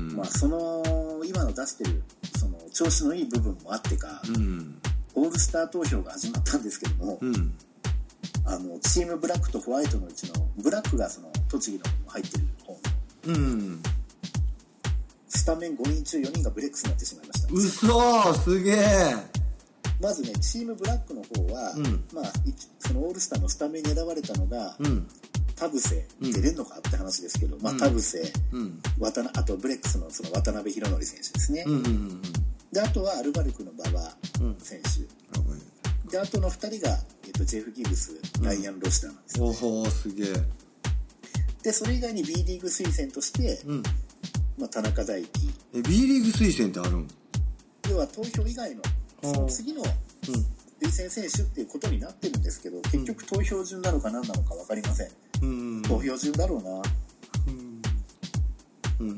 まあその今の出してるその調子のいい部分もあってか、うん、オールスター投票が始まったんですけども、うん、あのチームブラックとホワイトのうちのブラックがその栃木の入ってる方の、うんスタメンごにん中よにんがブレックスになってしまいました。 うそすげえ。 まずねチームブラックの方は、うんまあ、そのオールスターのスタメンに選ばれたのが、うん、田臥出れんのかって話ですけど、うんまあ、田臥、うん、渡あとブレックス の, その渡辺宏典選手ですね、うんうんうん、であとはアルバルクの馬場選手、うん、であとのふたりが、えっと、ジェフ・ギブス、うん、ライアン・ロシターなんです、ね、 おおすげえ。 でそれ以外に B リーグ推薦として、うんまあ、田中大輝。 え B リーグ推薦ってあるん？ 要は投票以外のその次の、うん、 推薦選手っていうことになってるんですけど、結局投票順なのか何なのか分かりません、うん、投票順だろうな、うんうん、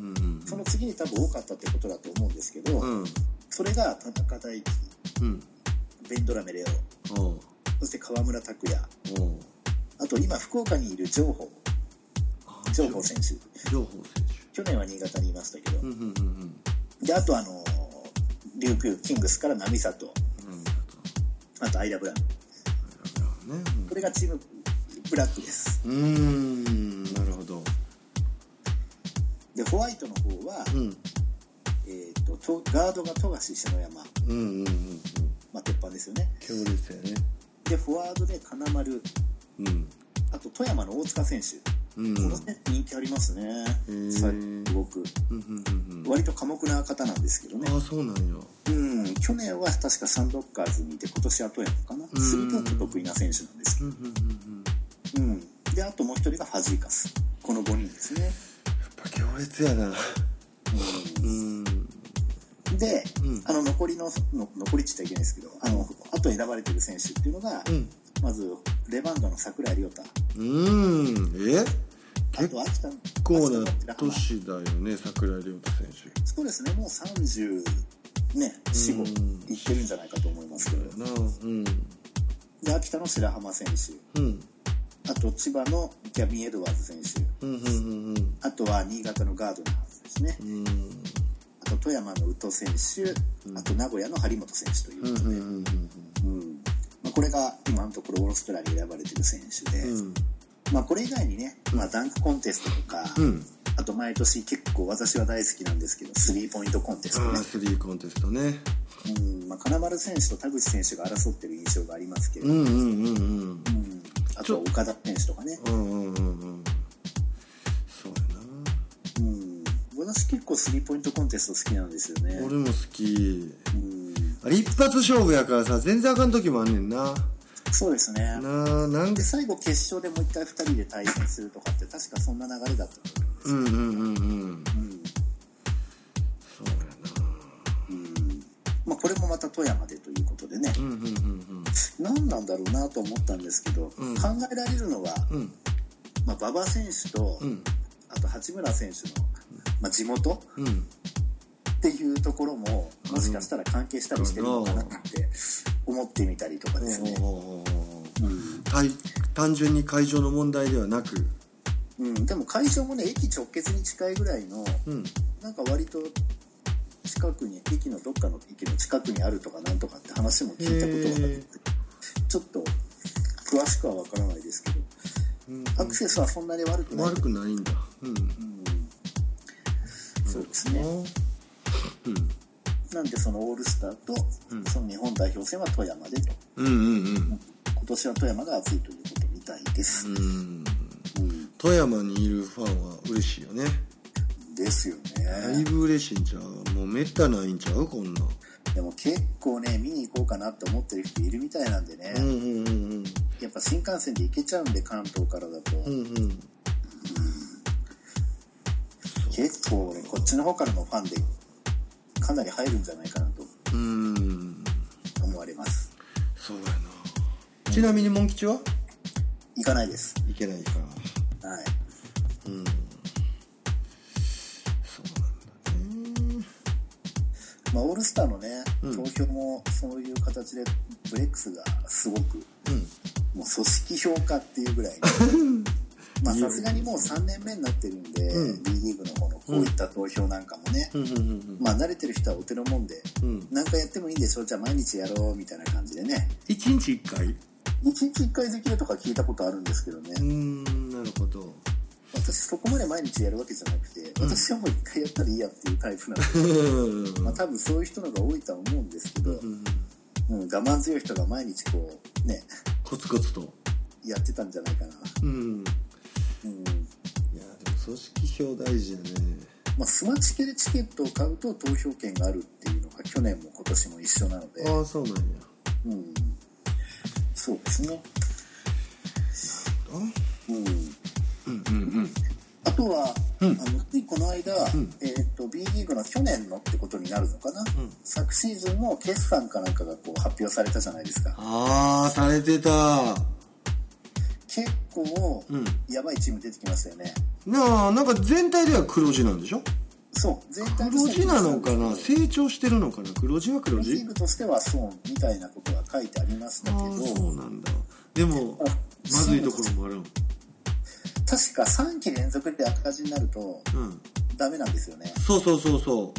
その次に多分多かったってことだと思うんですけど、うん、それが田中大輝、うん、ベンドラメレオ、おそして川村拓也、おあと今福岡にいる情報情報選手情報選手去年は新潟にいましたけど、うんうんうんうん、であとあの琉球キングスから並里、うん、あとアイラブラウン、ねうん、これがチームブラックです。 うーんなるほど。 でホワイトの方は、うんえー、ととガードが富樫篠山、うんうんうんうんまあ、鉄板ですよね。 強烈やね。 でフォワードで金丸、うん、あと富山の大塚選手、うん、この選手人気ありますね。すごく、うんうんうん、割と寡黙な方なんですけどね。 ああそうなんや。 うん去年は確かサンドッカーズにいて今年は富山かな、うん、スリーポイント得意な選手なんですけど、うんうんうんうん、であともう一人がファジーカス、このごにんですね。 やっぱ強烈やな、うんうんで、うん、あの残りのの残りって言ったらいけないですけど、あのあと選ばれてる選手っていうのが、うん、まずレバンガの桜井亮太、 うーんえあと秋田の結構な年だよね桜井亮太選手。 そうですねもうさんじゅうねよん、ごいってるんじゃないかと思いますけど、うん、で秋田の白浜選手、うん、あと千葉のギャビン・エドワーズ選手、うんうんうんうん、あとは新潟のガードナーですね、うんあと富山の宇都選手、あと名古屋の張本選手ということで、うんうんうんうんまあ、これが今のところオーストラリアに選ばれている選手で、うんまあ、これ以外にね、まあ、ダンクコンテストとか、うん、あと毎年結構私は大好きなんですけどスリーポイントコンテストね。 あスリーコンテストね、 うんまあ、金丸選手と田口選手が争ってる印象がありますけれども、 うんうんうんうんうん、 あと岡田選手とかね、うんうんうんうん、 そうやな、 うん私結構スリーポイントコンテスト好きなんですよね。 俺も好き、うん、あれ一発勝負やからさ全然あかん時もあんねんな。 そうですね。 ななんで最後決勝でもう一回ふたりで対戦するとかって確かそんな流れだったと思うんですよ。うんうんうんうん、うん、そうやな、うんまあ、これもまた富山でということでね、うんうんうんうん、何なんだろうなと思ったんですけど、うん、考えられるのは、うんまあ、馬場選手と、うん、あと八村選手のまあ、地元、うん、っていうところももしかしたら関係したりしてるのかなって思ってみたりとかですね、 うん、単純に会場の問題ではなく、 うん、でも会場もね駅直結に近いぐらいの、うん、なんか割と近くに駅のどっかの駅の近くにあるとかなんとかって話も聞いたことがあってちょっと詳しくは分からないですけど、うん、アクセスはそんなに悪くない悪くないんだ、うんうんそうですね、うん、なんでそのオールスターとその日本代表戦は富山でと、うんうんうん、今年は富山が熱いということみたいです、うんうん、 富山にいるファンは嬉しいよね。 ですよね。 だいぶ嬉しいんちゃう。もうめったないんちゃうこんな。 でも結構ね見に行こうかなって思ってる人いるみたいなんでね、うんうんうん、やっぱ新幹線で行けちゃうんで関東からだと、うんうん結構ねこっちの方からのファンでかなり入るんじゃないかなとうん思われます。 そうやな、うん、ちなみにモン吉は行かないです。 行けないか。はいうんそうなんだね。 まあオールスターのね、うん、投票もそういう形でブレックスがすごく、うん、もう組織評価っていうぐらい、ねまあさすがにもうさんねんめになってるんで、うん、B リーグの方のこういった投票なんかもね、うん、まあ慣れてる人はお手のもんで、うん、なんかやってもいいんでしょじゃあ毎日やろうみたいな感じでね。 いちにちいっかいいちにちいっかいできるとか聞いたことあるんですけどね。 うーんなるほど。 私そこまで毎日やるわけじゃなくて、うん、私はもういっかいやったらいいやっていうタイプなのでまあ多分そういう人のが多いとは思うんですけど、うんうん、我慢強い人が毎日こうねコツコツとやってたんじゃないかな。うんうん、いやでも組織票大事だね。 まあ、スマチケでチケットを買うと投票権があるっていうのが去年も今年も一緒なので。 ああそうなんや。 うんそうですね。うんうんうんうん。あととは、うん、あのついこの間、うん、えー、と B リーグの去年のってことになるのかな、うん、昨シーズンの決算かなんかがこう発表されたじゃないですか。 ああ、されてた。 結構、うん、やばいチーム出てきましたよね。 なあ、なんか全体では黒字なんでしょ。 そう全体黒字なのかな、成長してるのかな。黒字は黒字、 リーグとしてはそうみたいなことが書いてありましたけど。あ、 そうなんだ。でもまずいところもある。 確かさんき連続で赤字になると、うん、ダメなんですよね。 そうそうそうそう。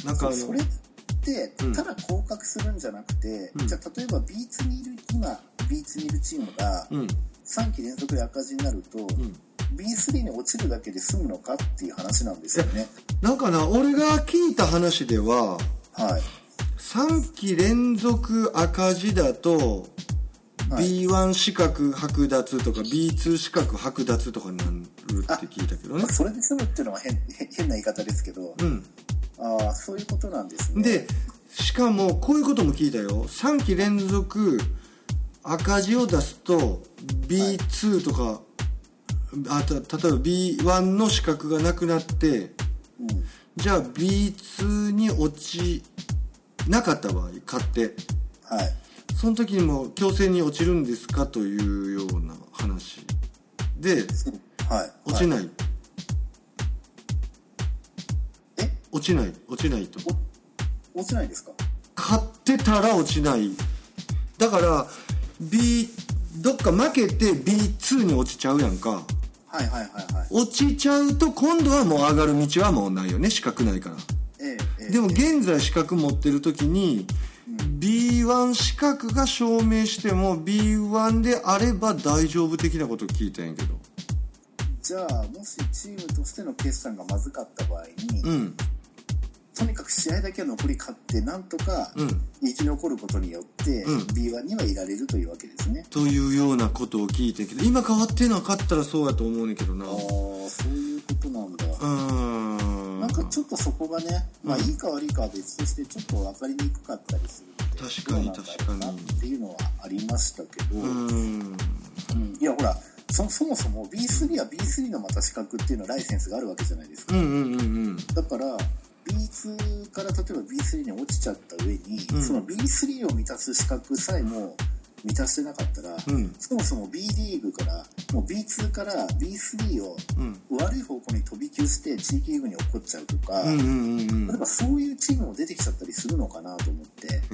なんかあのそれってただ降格するんじゃなくて、うん、じゃあ例えば ビーツー にいる今 ビーツー にいるチームがさんき連続で赤字になると、うん、ビースリー に落ちるだけで済むのかっていう話なんですよね。 なんかな、俺が聞いた話では、はい、さんき連続赤字だとはい、ビーワン 資格剥奪とか ビーツー 資格剥奪とかになるって聞いたけどね。 それで済むっていうのは 変, 変な言い方ですけど、うん、ああ、そういうことなんですね。 でしかもこういうことも聞いたよ。さんき連続赤字を出すと ビーツー とか、はい、あた例えば ビーワン の資格がなくなって、うん、じゃあ ビーツー に落ちなかった場合勝って、はい、その時にも強制に落ちるんですかというような話で、はい、落ちない、はい、え落ちない落ちないと落ちないですか。 勝ってたら落ちない。だから B どっか負けて ビーツー に落ちちゃうやんか。 はいはいはいはい。 落ちちゃうと今度はもう上がる道はもうないよね、資格ないから。ええええ、でも現在資格持ってる時にビーワン 資格が証明しても ビーワン であれば大丈夫的なことを聞いたんやけど。 じゃあもしチームとしての決算がまずかった場合に、うん、とにかく試合だけは残り勝ってなんとか生き残ることによって、うん、ビーワン にはいられるというわけですね。 というようなことを聞いてんけど、今変わってなかったらそうやと思うねんけどな。ああ、 そういうことなんだ。うん、なんかちょっとそこがね、まあいいか悪いかは別としてちょっと分かりにくかったりするので、 確かに確かにっていうのはありましたけど、うん、うん、いやほら そ, そもそも ビースリー は ビースリー のまた資格っていうのはライセンスがあるわけじゃないですか。うんうんうんうん、だから ビーツー から例えば ビースリー に落ちちゃった上に、うん、その ビースリー を満たす資格さえも満たしてなかったら、うん、そもそも B リーグからもう ビーツー から ビースリー を悪い方向に飛び級して地域リーグに落っこっちゃうとか、うんうんうんうん、例えばそういうチームも出てきちゃったりするのかなと思って。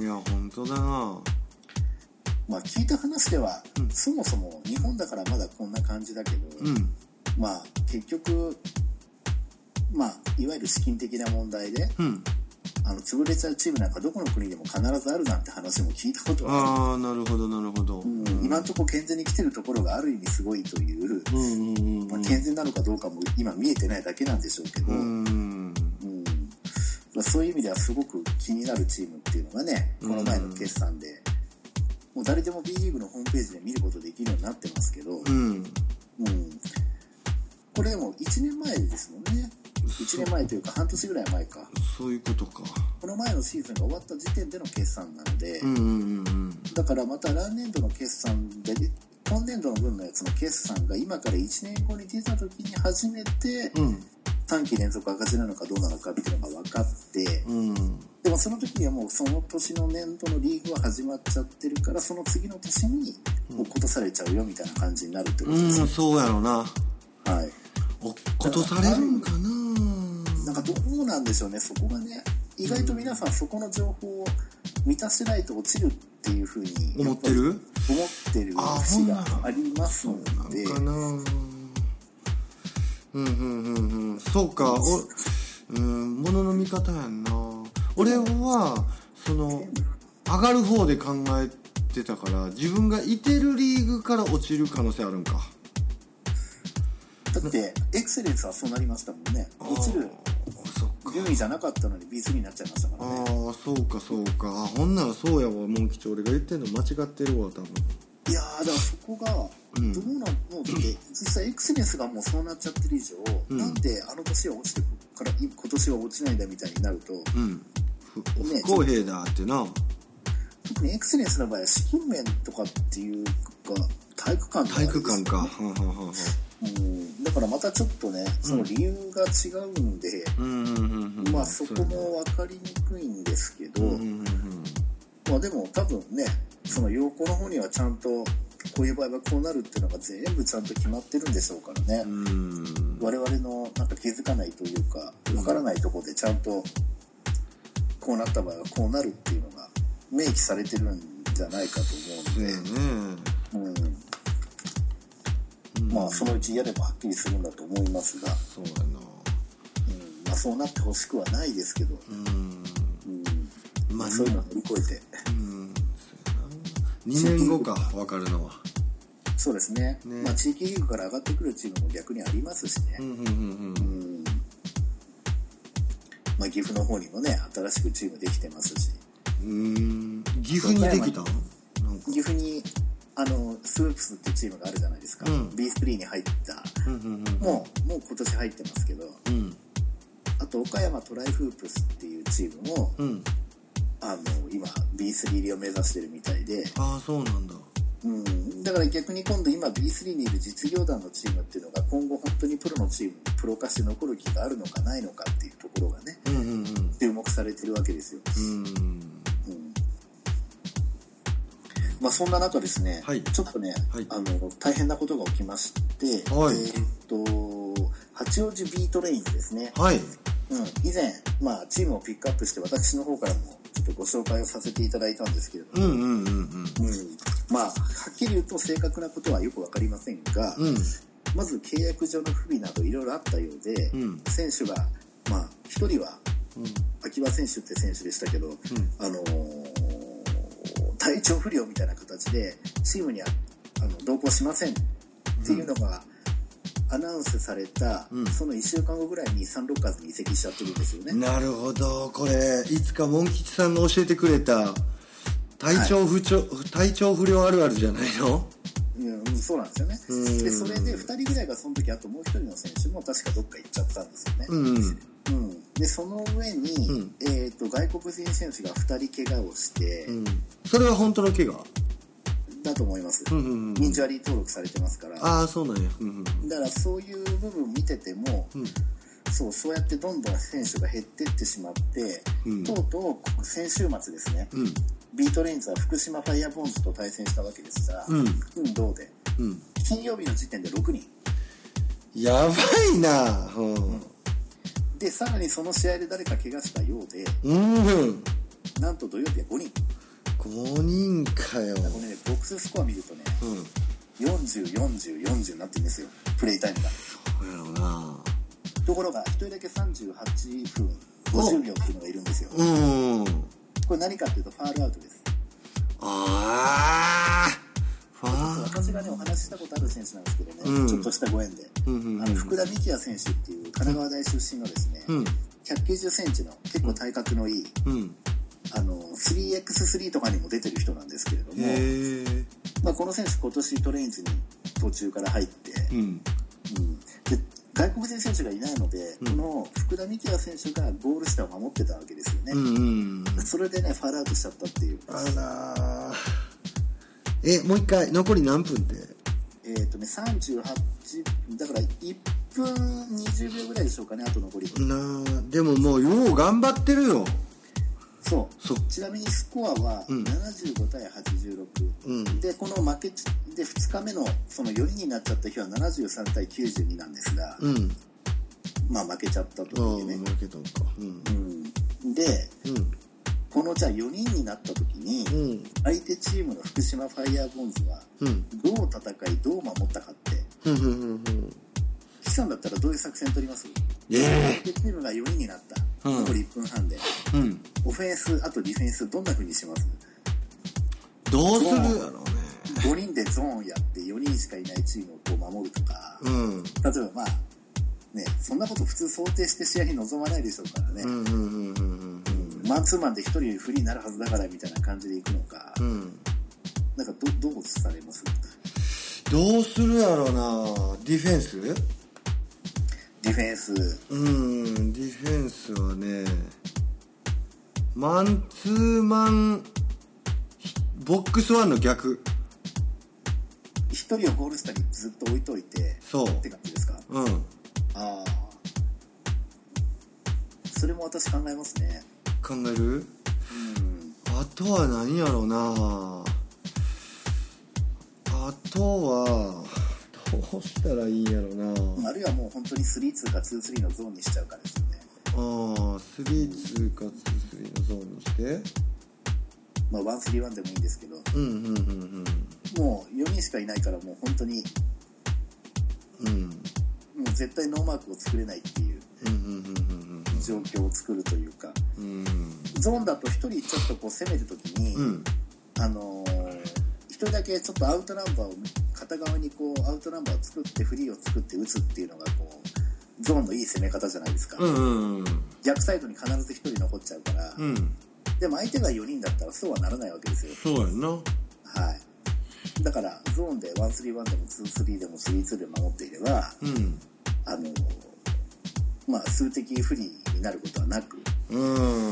いや本当だな。 まあ聞いた話では、うん、そもそも日本だからまだこんな感じだけど、うん、まあ結局まあいわゆる資金的な問題で、うん、あの潰れちゃうチームなんかどこの国でも必ずあるなんて話も聞いたことがある。 ああ、なるほどなるほど、うん、 今のところ健全に来てるところがある意味すごいという、うんうんうんまあ、健全なのかどうかも今見えてないだけなんでしょうけど、うんうんまあ、そういう意味ではすごく気になるチームっていうのがね、この前の決算で、もう誰でも B リーグのホームページで見ることできるようになってますけど、うんうん、これでもいちねんまえですもんね。いちねんまえというか半年ぐらい前か。 そういうことか。 この前のシーズンが終わった時点での決算なので、うんうんうん、だからまた来年度の決算で今年度の分のやつの決算が今からいちねんごに出た時に初めて、うん、さんき連続赤字なのかどうなのかっていうのが分かって、うん、でもその時にはもうその年の年度のリーグは始まっちゃってるから、その次の年に落っことされちゃうよみたいな感じになるってことですね。 うん、そうやろな。はい。落っことされるんかな。 なんかどうなんでしょうね、そこがね。意外と皆さんそこの情報を満たしてないと落ちるっていう風に思ってる思ってる節がありますので。 そうなのかな。うんうんうんうん。そうか。おうん、物の見方やんな。俺はその上がる方で考えてたから、自分がいてるリーグから落ちる可能性あるんか。 だってエクセレンスはそうなりましたもんね。落ちる順位じゃなかったのに ビースリー になっちゃいましたからね。 ああ、そうかそうか。ほんならそうやわ。モン吉、俺が言ってんの間違ってるわ多分。 いやー、だからそこがどうなの、うん、って実際エクセレンスがもうそうなっちゃってる以上、うん、なんであの年は落ちてから今年は落ちないんだみたいになると、うん、 不公平だってな。 特にエクセレンスの場合は資金面とかっていうか体育館とか、 体育館か。 うん、だからまたちょっとねその理由が違うんで、うん、まあそこも分かりにくいんですけど、うんうんうん、まあでも多分ねその要項の方にはちゃんとこういう場合はこうなるっていうのが全部ちゃんと決まってるんでしょうからね、うん、我々のなんか気づかないというか分からないところでちゃんとこうなった場合はこうなるっていうのが明記されてるんじゃないかと思うので、うんうんまあそのうちやればはっきりするんだと思いますが、 そうやな、うんまあ、そうなってほしくはないですけど、うんうんまあ、そういうのを乗り越えて、うん、 にねんごか分かるのはそうです ね, ね、まあ、地域リーグから上がってくるチームも逆にありますしね、うんうんうんうんまあ、岐阜の方にもね新しくチームできてますし、 うーん岐阜にできたの岐阜にあのスープスっていうチームがあるじゃないですか、うん、ビースリー に入った、うんうんうん、もうもう今年入ってますけど、うん、あと岡山トライフープスっていうチームも、うん、あの今 ビースリー 入りを目指してるみたいで、 ああそうなんだ、 うん、だから逆に今度今 ビースリー にいる実業団のチームっていうのが今後本当にプロのチームにプロ化して残る気があるのかないのかっていうところがね、うんうんうん、注目されてるわけですよ、うんまあ、そんな中ですね、はい、ちょっとね、はい、あの大変なことが起きまして、はい、えー、っと八王子ビートレインズですね、はいうん、以前、まあ、チームをピックアップして私の方からもちょっとご紹介をさせていただいたんですけれども、うんうんうんうんうん、まあはっきり言うと正確なことはよく分かりませんが、うん、まず契約上の不備などいろいろあったようで、うん、選手がまあひとりは、うん、秋葉選手って選手でしたけど、うん、あのー体調不良みたいな形でチームにあの同行しませんっていうのがアナウンスされた、うん、そのいっしゅうかんごぐらいにサンロッカーズに移籍しちゃってるんですよね。 なるほど、これいつかモン吉さんが教えてくれた体調不調、はい、体調不良あるあるじゃないの？ うん、そうなんですよね。でそれでふたりぐらいがその時あともうひとりの選手も確かどっか行っちゃったんですよね。うんうん、でその上に、うんえー、と外国人選手がふたり怪我をして、うん、 それは本当の怪我だと思います、うんうんうん、ミンチュアリー登録されてますから。 ああそうなんや、うんうん、 だからそういう部分見てても、うん、そうそうやってどんどん選手が減っていってしまって、うん、とうとう先週末ですね、うん、ビートレインズは福島ファイヤーボンズと対戦したわけですが、うん、運動で、うん、金曜日の時点でろくにんやばいな、うんうんでさらにその試合で誰か怪我したようで、うん、なんと土曜日はごにんごにんかよ。 これねボックススコア見るとね、うん、よんじゅう、よんじゅう、よんじゅうになってるんですよプレイタイムが。 そうやろうな。 ところがひとりだけさんじゅうはっぷんごじゅうびょうっていうのがいるんですよ。うんこれ何かっていうとファールアウトです。ああ私がねお話ししたことある選手なんですけどね、うん、ちょっとしたご縁で、うんうんうん、あの福田幹也選手っていう神奈川大出身のですね、うん、ひゃくきゅうじゅっセンチの結構体格のいい、うん、あの スリーエックススリー とかにも出てる人なんですけれども、まあ、この選手今年トレインズに途中から入って、うんうん、で外国人選手がいないので、うん、この福田幹也選手がゴール下を守ってたわけですよね、うんうん、それでねファールアウトしちゃったっていう。 あらえもう一回残り何分ってえっ、ー、とねさんじゅうはちだからいっぷんにじゅうびょうぐらいでしょうかねあと残りな。でももうよう頑張ってるよ。 そうそちなみにスコアはななじゅうごたいはちじゅうろく、うん、でこの負けでふつかめのそのよにんになっちゃった日はななじゅうさんたいきゅうじゅうになんですが、うん、まあ負けちゃったというね。 負けたんか、うんうん、で、うんこのじゃあよにんになった時に、うん、相手チームの福島ファイヤーボンズはどう戦いどう守ったかって、うんうんうんうん、岸さんだったらどういう作戦取ります？相手チームがよにんになった、うん、残りいっぷんはんで、うん、オフェンスあとディフェンスどんな風にします？ どうするやろうね。 ごにんでゾーンやってよにんしかいないチームをこう守るとか、うん、例えばまあねそんなこと普通想定して試合に臨まないでしょうからね、うんうんうんうんマンツーマンで一人フリーになるはずだからみたいな感じでいくのか、うん、なんか ど, どうされます？ どうするやろうな。ディフェンス？ ディフェンスうんディフェンスはねマンツーマンボックスワンの逆一一人をゴール下にずっと置いといてそうって感じですか。 うん。 ああ、それも私考えますね。 考える？うん。あとは何やろうな。あとはどうしたらいいんやろうな。 あるいはもう本当にスリーツーかツースリーのゾーンにしちゃうからですよね。 ああ、スリーツーかツースリーのゾーンにして、 まあワンスリーワンでもいいんですけど、 うんうんうんうん、もうよにんしかいないからもう本当に、 うん、もう絶対ノーマークを作れないっていう状況を作るというか、うん、ゾーンだとひとりちょっとこう攻めるときに、うん、あのー、ひとりだけちょっとアウトナンバーを片側にこうアウトナンバーを作ってフリーを作って打つっていうのがこうゾーンのいい攻め方じゃないですか、うんうんうん、逆サイドに必ずひとり残っちゃうから、うん、でも相手がよにんだったらそうはならないわけですよ。 そうやんな。 はい。だからゾーンでワンスリーワンでもツースリーでもスリーツーで守っていれば、うん、あのまあ数的不利になることはなく、うん、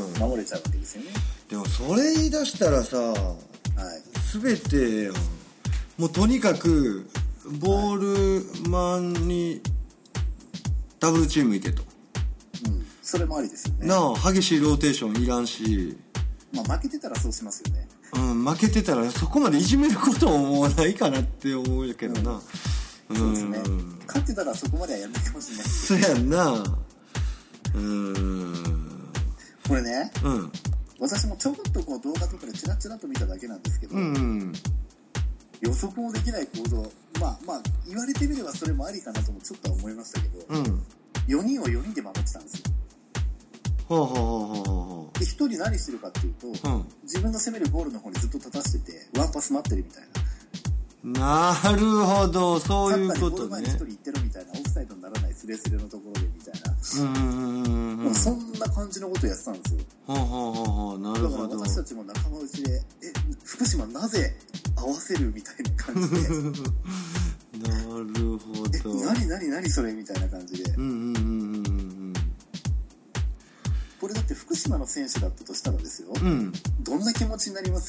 守れちゃうわけですよね。 でもそれ言い出したらさ、はい、全てもうとにかくボールマンにダブルチームいけと、 うん、それもありですよね。 なあ、激しいローテーションいらんし、 まあ負けてたらそうしますよね。 うん、負けてたらそこまでいじめることももうないかなって思うけどな、 うん、そうですね、うん、勝ってたらそこまではやんないかもしれない。 そうやんな。うーん、 これね、うん、私もちょこっとこう動画とかでチラチラと見ただけなんですけど、うんうん、予測もできない行動、まあまあ言われてみればそれもありかなともちょっとは思いましたけど、うん、よにんをよにんで守ってたんですよ。 ほうほうほうほうほう。 でひとり何してるかっていうと、うん、自分の攻めるゴールの方にずっと立たせててワンパス待ってるみたいな。なるほど、そういうことね。ゴール前にひとり行ってるみたいな、オフサイドにならないスレスレのところでみたいな、うんうんうんうん、そんな感じのことをやってたんですよ。 ほうほうほうほう、なるほど。 だから私たちも仲間内で、え、福島なぜ合わせるみたいな感じでなるほど。 え、何何何それみたいな感じで、うんうんうんうん、これだって福島の選手だったとしたらですよ、うん、どんな気持ちになります？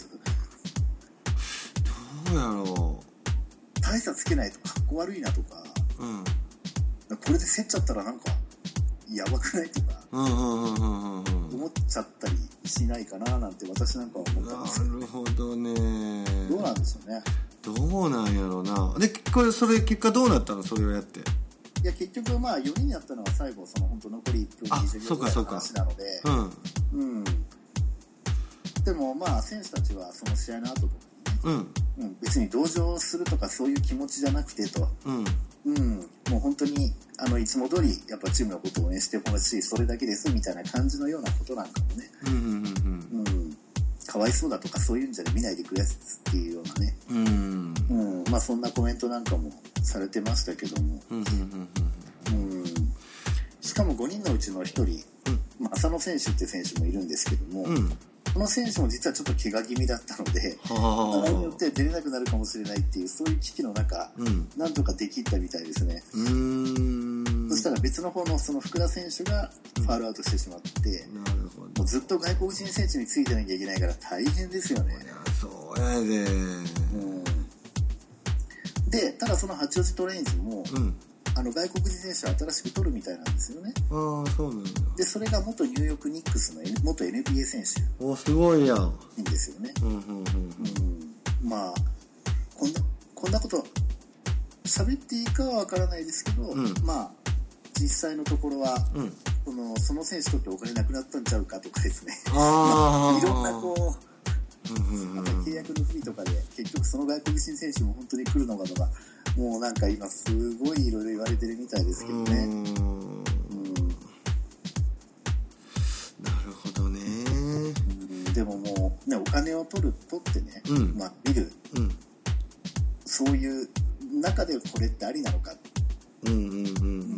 どうやろう。 大差つけないとかっこ悪いなとか、うん、これで競っちゃったらなんかやばくないとか、うんうんうんうんうん、思っちゃったりしないかななんて私なんかは思ったんですけど。 なるほどね。 どうなんでしょうね。 どうなんやろうな。でこれそれ結果どうなったの？それをやって。 いや結局まあよにんやったのは最後その本当残りいっぷんにじゅうびょうぐらいの話なので、うん、うん、でもまあ選手たちはその試合の後とかにね、うんうん、別に同情するとかそういう気持ちじゃなくてと、うんうん、もう本当にあのいつも通りやっぱチームのことを応援してほしい、それだけですみたいな感じのようなことなんかもね、うんうんうんうん、かわいそうだとかそういうんじゃ見ないでくれっていうようなね、うんうん、まあそんなコメントなんかもされてましたけども、うんうんうんうん、しかもごにんのうちのひとり、うん、まあ、浅野選手っていう選手もいるんですけども、うん、この選手も実はちょっと怪我気味だったので、場合によって出れなくなるかもしれないっていうそういう危機の中、うん、なんとかできったみたいですね。うーん、そしたら別の方のその福田選手がファウルアウトしてしまって、うん、なるほど。もうずっと外国人選手についてなきゃいけないから大変ですよね。 そうやで、うんで、ただその八王子トレインズも、うん、あの外国人選手を新しく取るみたいなんですよね。 ああ、そうなんだ。 で、それが元ニューヨークニックスの元 エヌビーエー 選手。 お、すごいやん。 いいんですよね。うんうんうんうん、まあこんなこんなこと喋っていいかはわからないですけど、うん、まあ実際のところは、うん、このその選手とってお金なくなったんちゃうかとかですね。あまあ、いろんなこう。また契約の不備とかで結局その外国人選手も本当に来るのかとかもうなんか今すごいいろいろ言われてるみたいですけどね。うん、なるほどね。 うん、でももうねお金を取る取ってね、うん、まあ見る、うん、そういう中でこれってありなのか、うんうんうんうん、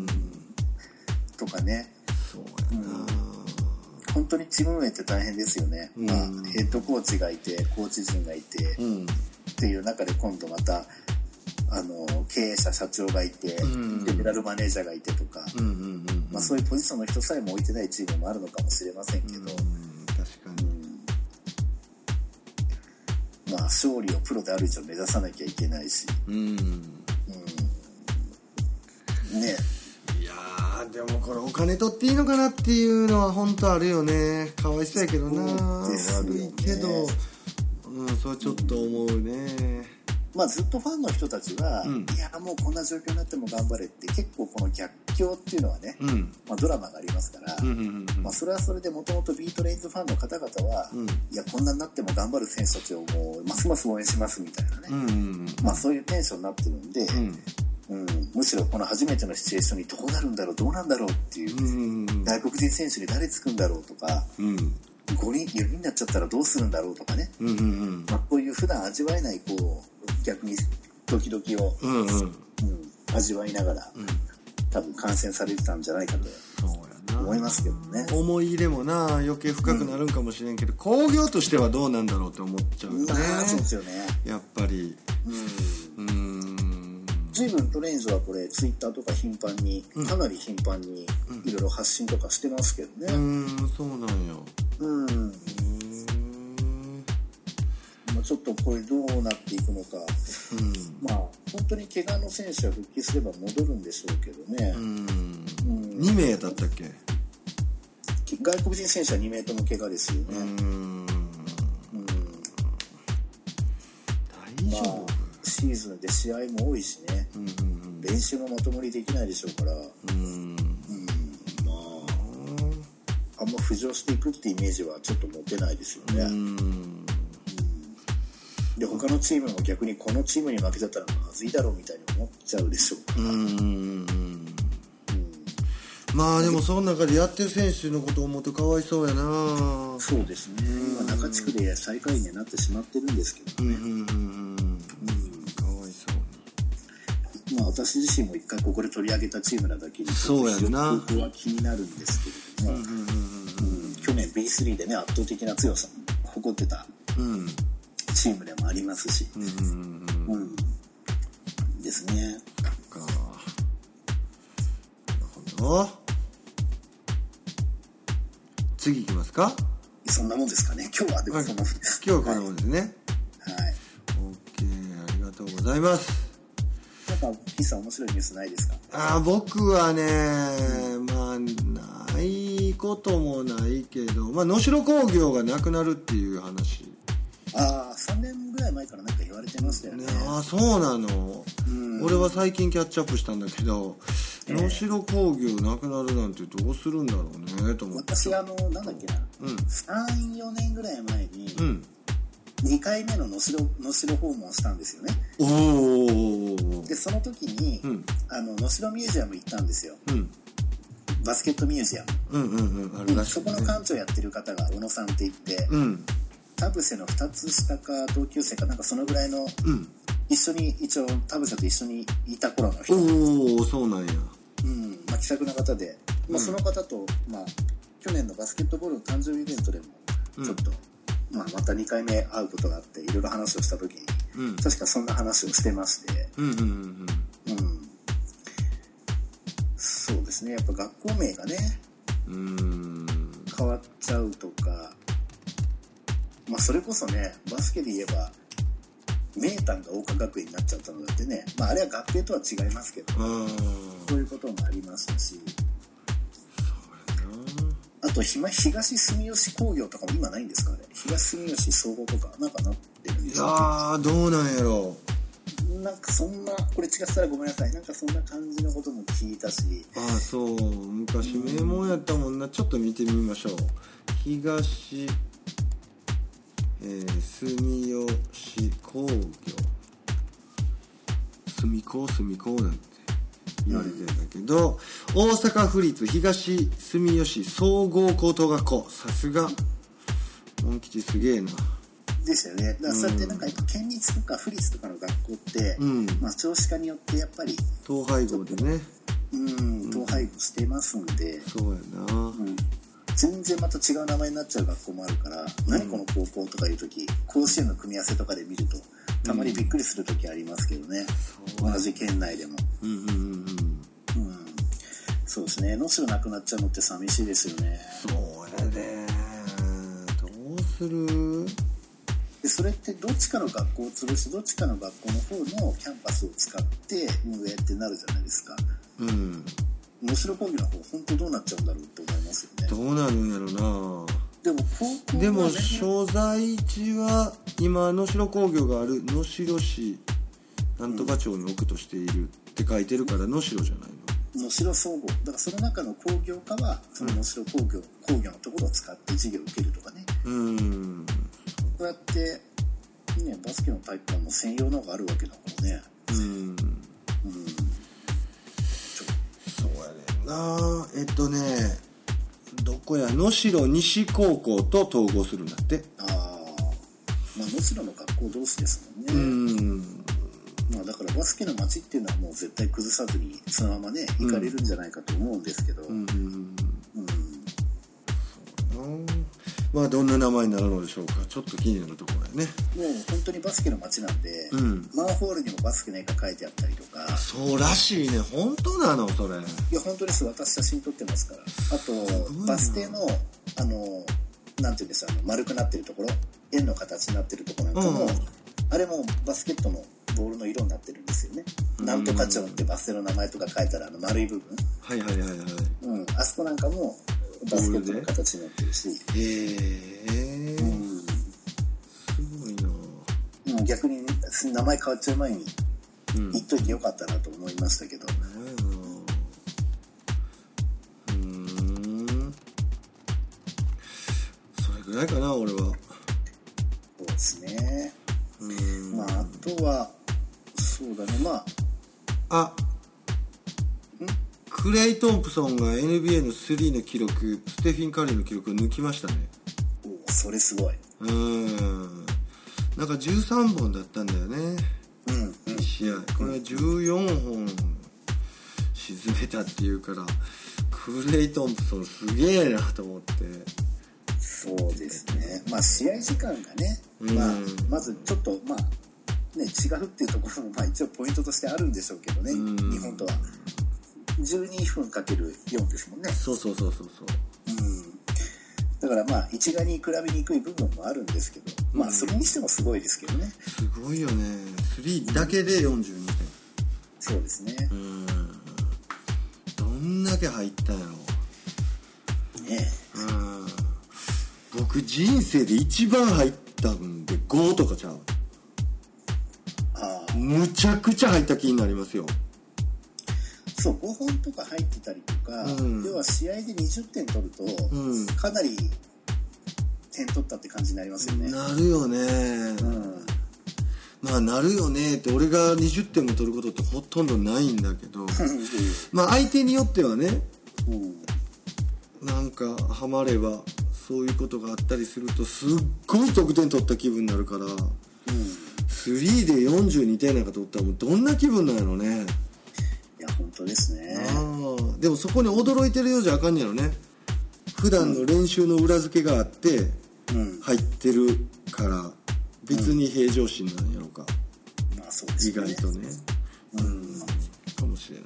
とかね。そうやな、うん、本当にチーム運営って大変ですよね、うん、まあ、ヘッドコーチがいてコーチ陣がいて、うん、っていう中で今度またあの経営者社長がいて、うん、ゼネラルマネージャーがいてとか、うんうんうんうん、まあ、そういうポジションの人さえも置いてないチームもあるのかもしれませんけど、うん、確かに、うん、まあ勝利をプロである以上目指さなきゃいけないし、 うん、うん、 ね。 いやーでもこれお金取っていいのかなっていうのは本当あるよね。かわいそうやけどな、悪いけど、うん、それちょっと思うね。 まあ、ずっとファンの人たちは、うん、いやもうこんな状況になっても頑張れって結構この逆境っていうのはね、うん、まあ、ドラマがありますから、うんうんうんうん、まあ、それはそれでもともとビートレインズファンの方々は、うん、いやこんなになっても頑張る選手たちをもうますます応援しますみたいなね、うんうんうん、まあ、そういうテンションになってるんで、うんうん、むしろこの初めてのシチュエーションにどうなるんだろうどうなんだろうっていう、うんうん、外国人選手に誰つくんだろうとか、うん、ごにんよにんになっちゃったらどうするんだろうとかね、うんうんうん、まあ、こういう普段味わえないこう逆にドキドキを、うんうんうん、味わいながら、うん、多分観戦されてたんじゃないかと思いますけどね。 思い入れもな余計深くなるんかもしれんけど、うん、興行としてはどうなんだろうって思っちゃうよね。 そうですよね、 やっぱり。うん、うーん、 随分トレインズはこれツイッターとか頻繁に、うん、かなり頻繁にいろいろ発信とかしてますけどね。 うん、うん、そうなんや。 うん。ちょっとこれどうなっていくのか、うん、まあ本当に怪我の選手は復帰すれば戻るんでしょうけどね、うんうん、に名だったっけ。 外国人選手はに名とも怪我ですよね。うん、うん、大丈夫、まあ、シーズンで試合も多いしね、うんうん、練習もまともにできないでしょうから、うんうん、まああんま浮上していくってイメージはちょっと持てないですよね。うん、で他のチームも逆にこのチームに負けちゃったらまずいだろうみたいに思っちゃうでしょうから。うん、うん、 まあでもその中でやってる選手のことを思うとかわいそうやな。 そうですね、今中地区で最下位になってしまってるんですけどね。うんうんうんうん、 かわいそうに。まあ私自身も一回ここで取り上げたチームなだけにそうやな、 ここは気になるんですけれども、うんうんうんうん、去年 ビースリー でね圧倒的な強さを誇ってた、うん、チームでもありますし、うんうんうん、うん、ですね。 かなるほど。次いきますか。 そんなもんですかね。今日はでもその、はい、 今日はこんなもんですね。はい。OK、ありがとうございます。 なんかピーさん面白いニュースないですか。 あ、僕はね、まあないこともないけど、まあ能代工業がなくなるっていう話。 ああ、さんねんぐらい前からなんか言われてましたよね。 ああ、そうなの、うん、俺は最近キャッチアップしたんだけど、えー、能代工業なくなるなんてどうするんだろうねと思って。 私あのなんだっけな、うん、さん、よねんぐらい前に、うん、にかいめの能代、能代訪問したんですよね。おー。でその時に、うん、あの能代ミュージアム行ったんですよ、うん、バスケットミュージアム、うんうんうん、あるらしいね。そこの館長やってる方が小野さんって言って、うん、田臥のふたつ下か同級生かなんかそのぐらいの、うん、一緒に一応田臥と一緒にいた頃の人。 おお、そうなんや。 うん、まあ気さくな方で、まあ、その方と、まあ去年のバスケットボールの誕生日イベントでもちょっと、うん、まあまたにかいめ会うことがあっていろいろ話をした時に、うん、確かそんな話をしてまして、うんうんうんうん、そうですね。やっぱ学校名がね、うーん、変わっちゃうとか。まあそれこそね、バスケで言えば名丹が桜花学園になっちゃったのだってね、まああれは合併とは違いますけど、そういうこともありますし、あと東住吉工業とかも今ないんですかね。東住吉総合とかなんかなってるんでしょう。 ああ、どうなんやろう。なんかそんな、これ違ったらごめんなさい、なんかそんな感じのことも聞いたし。 ああ、そう、昔名門やったもんな。ちょっと見てみましょう。東えー、住吉工業、住工住工なんて言われてるんだけど、うん、大阪府立東住吉総合高等学校、さすがモン吉すげえな。 ですよね。だからそうやってなんかやっぱ県立とか府立とかの学校って、うん、まあ少子化によってやっぱり統廃合でね、 うん、統廃合してますんで、うん、 そうやな、うん、 全然また違う名前になっちゃう学校もあるから、うん、何この高校とかいう時、甲子園の組み合わせとかで見るとたまにびっくりする時ありますけどね、うん、同じ県内でも、うんうんうんうん、そうですね。能代なくなっちゃうのって寂しいですよね。 そうやで、どうする。 でそれってどっちかの学校を潰してどっちかの学校の方のキャンパスを使って運営ってなるじゃないですか。うん。能代工業の方本当どうなっちゃうんだろうって思いますよね。 どうなるんやろな。 でも高校は、ね、 でも所在地は今能代工業がある能代市なんとか町に置くとしているって書いてるから能代じゃないの。 能代総合だからその中の工業科はその能代工業、工業のところを使って授業を受けるとかね。うん。こうやってねバスケの体育館も専用のがあるわけだからね。うん。うん。 そうやねんな。えっとねどこや能代西高校と統合するんだって。ああ。 まあ能代の学校同士ですもんね。うん。まあだからバスケの街っていうのはもう絶対崩さずにそのままね行かれるんじゃないかと思うんですけど。うん。うん。うんまあどんな名前になるのでしょうか。ちょっと気になるところだよね。 もう本当にバスケの街なんで、うん、マンホールにもバスケの絵が描いてあったりとか。 そうらしいね。本当なのそれ。いや本当です。私写真撮ってますから。あとバス停のあのなんていうんですか、あの丸くなってるところ、円の形になってるところなんかも、うん、あれもバスケットのボールの色になってるんですよね。うん、なんとか町ってバス停の名前とか書いたらあの丸い部分。はいはいはいはい。うん。あそこなんかもバスケットの形になってるし。へえ。うん。すごいな。うん、逆に名前変わっちゃう前に言っといてよかったなと思いましたけど。うん。うん。それぐらいかな俺は。そうですね。うん。まああとはそうだねまあ。 あ。クレイ・トンプソンが エヌビーエー のスリーの記録ステフィン・カリーの記録を抜きましたね。 おそれすごい。 うんなんかじゅうさんぼんだったんだよね。うん、うん、試合これはじゅうよんほん沈めたっていうからクレイ・トンプソンすげえなと思って。 そうですね。まあ試合時間がね、うんまあ、まずちょっとまあね違うっていうところもまあ一応ポイントとしてあるんでしょうけどね、うん、日本とはじゅうにふんかけるよんですもんね。 そうそうそうそうそう、うん、 だからまあ一概に比べにくい部分もあるんですけど、うん、まあそれにしてもすごいですけどね。 すごいよね。スリーだけでよんじゅうにてん、うん、 そうですね。うんどんだけ入ったんやろねえ。うん僕人生で一番入ったんでごとかちゃう。あむちゃくちゃ入った気になりますよ。 そうごほんとか入ってたりとか、うん、要は試合でにじゅってん取ると、うん、かなり点取ったって感じになりますよね。 なるよね、うん、まあなるよねって俺がにじゅってんも取ることってほとんどないんだけどまあ相手によってはね、うん、なんかハマればそういうことがあったりするとすっごい得点取った気分になるから、うん、スリーでよんじゅうにてんなんか取ったらもうどんな気分なんやろね。 いや本当ですね。 あでもそこに驚いてるようじゃあかんやろね。普段の練習の裏付けがあって入ってるから別に平常心なんやろうか、うんまあそうですね、意外とね、うん、かもしれ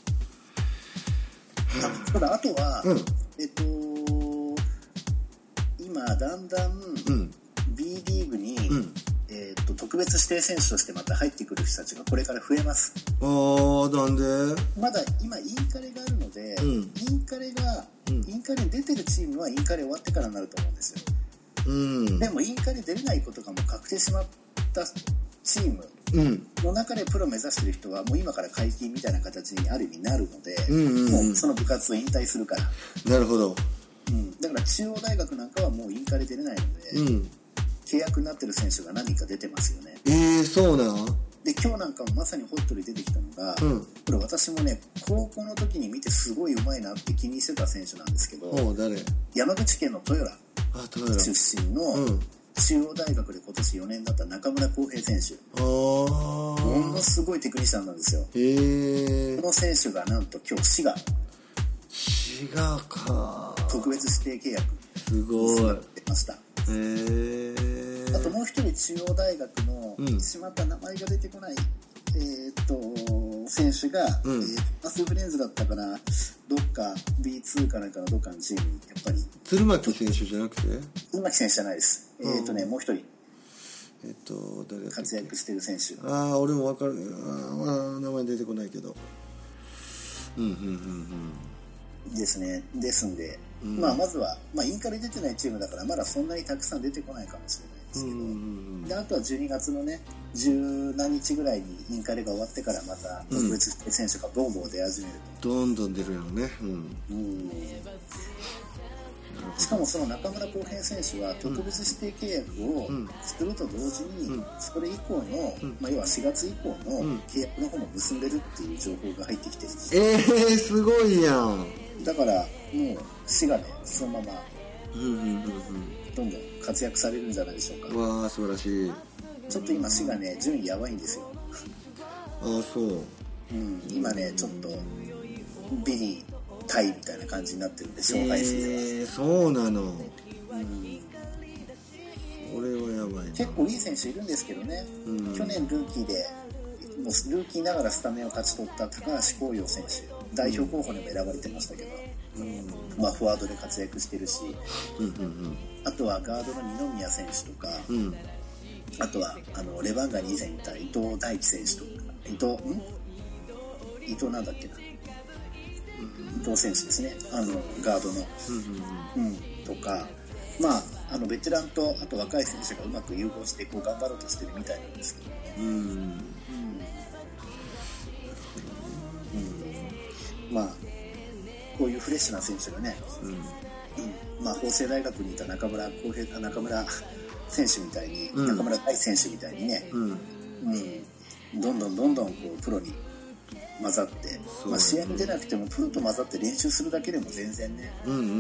ないな。 あただあとは、うん、えっと今だんだん B リーグに、うんえー、と特別指定選手としてまた入ってくる人たちがこれから増えます。 あーなんでまだ今インカレがあるので、うん、インカレが、うん、インカレに出てるチームはインカレ終わってからになると思うんですよ、うん、でもインカレ出れないことがもう確定しまったチームの中でプロ目指してる人はもう今から解禁みたいな形にある意味なるので、うんうんうん、もうその部活を引退するから。 なるほど、 うん、だから中央大学なんかはもうインカレ出れないので、うん契約になってる選手が何人か出てますよね。 えー、そうなの？ で今日なんかもまさにホットで出てきたのが、うん、これ私もね高校の時に見てすごい上手いなって気にしてた選手なんですけど、 誰？ 山口県の豊良出身の、うん、中央大学で今年よねんだった中村浩平選手。あものすごいテクニシャンなんですよ。へーこの選手がなんと今日滋賀滋賀か特別指定契約すごい出ました。へーあともう一人中央大学の、うん、しまった名前が出てこない、えー、っと選手が、うんえー、マスフレンズだったかなどっか ビーツー かなんかのどっかのチームにやっぱり鶴巻選手じゃなくて鶴巻選手じゃないです、うん、えー、っとねもう一人えっと誰だっけ活躍してる選手。 ああ俺も分かる。ああ名前出てこないけど。うんうんうんうんですね。ですんで、うん、まあまずは、まあ、インカレ出てないチームだからまだそんなにたくさん出てこないかもしれないですけど、うんうんうん、であとはじゅうにがつのね十何日ぐらいにインカレが終わってからまた特別指定選手がボーボー出始めると、うん、どんどん出るよね、うんうん、 しかもその中村航平選手は特別指定契約を作ると同時にそれ以降の、まあ、要はしがつ以降の契約の方も結んでるっていう情報が入ってきてるんですよ。 えー、すごいやん。 だからもう滋賀でそのままどんどん活躍されるんじゃないでしょうか。 わあ素晴らしい。 ちょっと今滋賀ね順位やばいんですよ。 ああそう、 うん、今ねちょっとビリータイみたいな感じになってるんで勝敗数では、えー、そうなの、うん、それはやばいな。 結構いい選手いるんですけどね、うん、去年ルーキーでもうルーキーながらスタメンを勝ち取った高橋光陽選手代表候補にも選ばれてましたけど、うんまあ、フォワードで活躍してるし、うんうんうん、あとはガードの二宮選手とか、うん、あとはあのレバンガに以前いた伊藤大輝選手とか伊藤ん伊藤なんだっけな伊藤選手ですね、あのガードの、うんうんうん、とか、まあ、あのベテランとあと若い選手がうまく融合してこう頑張ろうとしてるみたいなんですけどね、うんうんうん、まあこういうフレッシュな選手がね、うんうんまあ、法政大学にいた中村浩平中村選手みたいに、うん、中村大選手みたいにね、うんうん、どんどんどんどんこうプロに混ざって、まあ、試合に出なくてもプロと混ざって練習するだけでも全然ね、うんうんうん、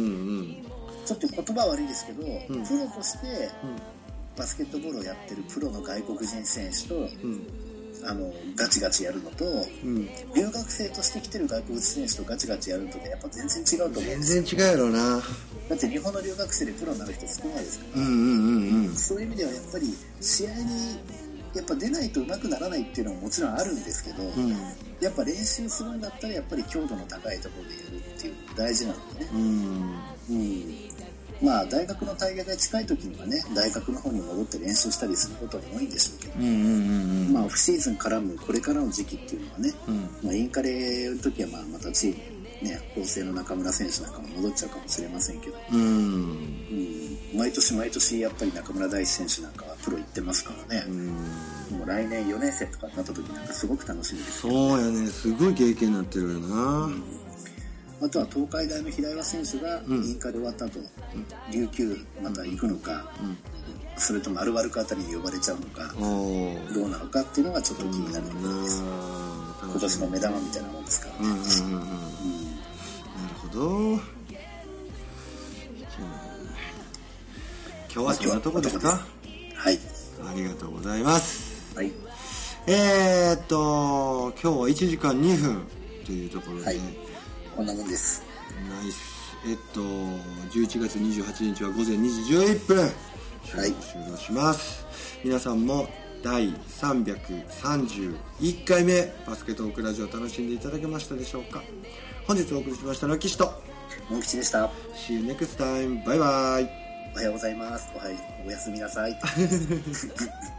ちょっと言葉悪いですけど、うん、プロとしてバスケットボールをやってるプロの外国人選手と、うん、あのガチガチやるのと、うん、留学生として来てる外国人選手とガチガチやるのとでやっぱ全然違うと思うんですよ。 全然違うやろな。 だって日本の留学生でプロになる人少ないですから、 うんうんうんうん、 そういう意味ではやっぱり試合にやっぱ出ないと上手くならないっていうのももちろんあるんですけど、うん、やっぱ練習するんだったらやっぱり強度の高いところでやるっていうのが大事なのでね、うんうん、まあ大学の大会が近い時にはね大学の方に戻って練習したりすることも多いんでしょうけど、うんうんうんうん、まあオフシーズン絡むこれからの時期っていうのはね、うんまあ、インカレの時はまあまたチームね法政の中村選手なんかも戻っちゃうかもしれませんけど、うんうん、毎年毎年やっぱり中村大志選手なんかはプロ行ってますからね、うんもう来年よねん生とかになった時なんかすごく楽しみです、ね、 そうやねすごい経験になってるよな、うん、 あとは東海大の平岩選手がインカレ終わった後、うん、琉球また行くのか、うん、それともアルバルクあたりに呼ばれちゃうのかどうなのかっていうのがちょっと気になるところです、うん、今年の目玉みたいなもんですからね、うんうんうんうん、なるほど。今日はそんなとこですか。 はい、 ありがとうございます。 はい、 えーっと今日はいちじかんにふんというところで、はい、 こんなもんです。 ナイス。えっとじゅういちがつにじゅうはちにちはごぜんにじじゅういっぷん、はい、終了します。皆さんもだいさんびゃくさんじゅういっかいめバスケトークラジオ楽しんでいただけましたでしょうか。本日お送りしましたのは岸とモン吉でした。 See you next time. バイバイ。 おはようございます。おはようおやすみなさい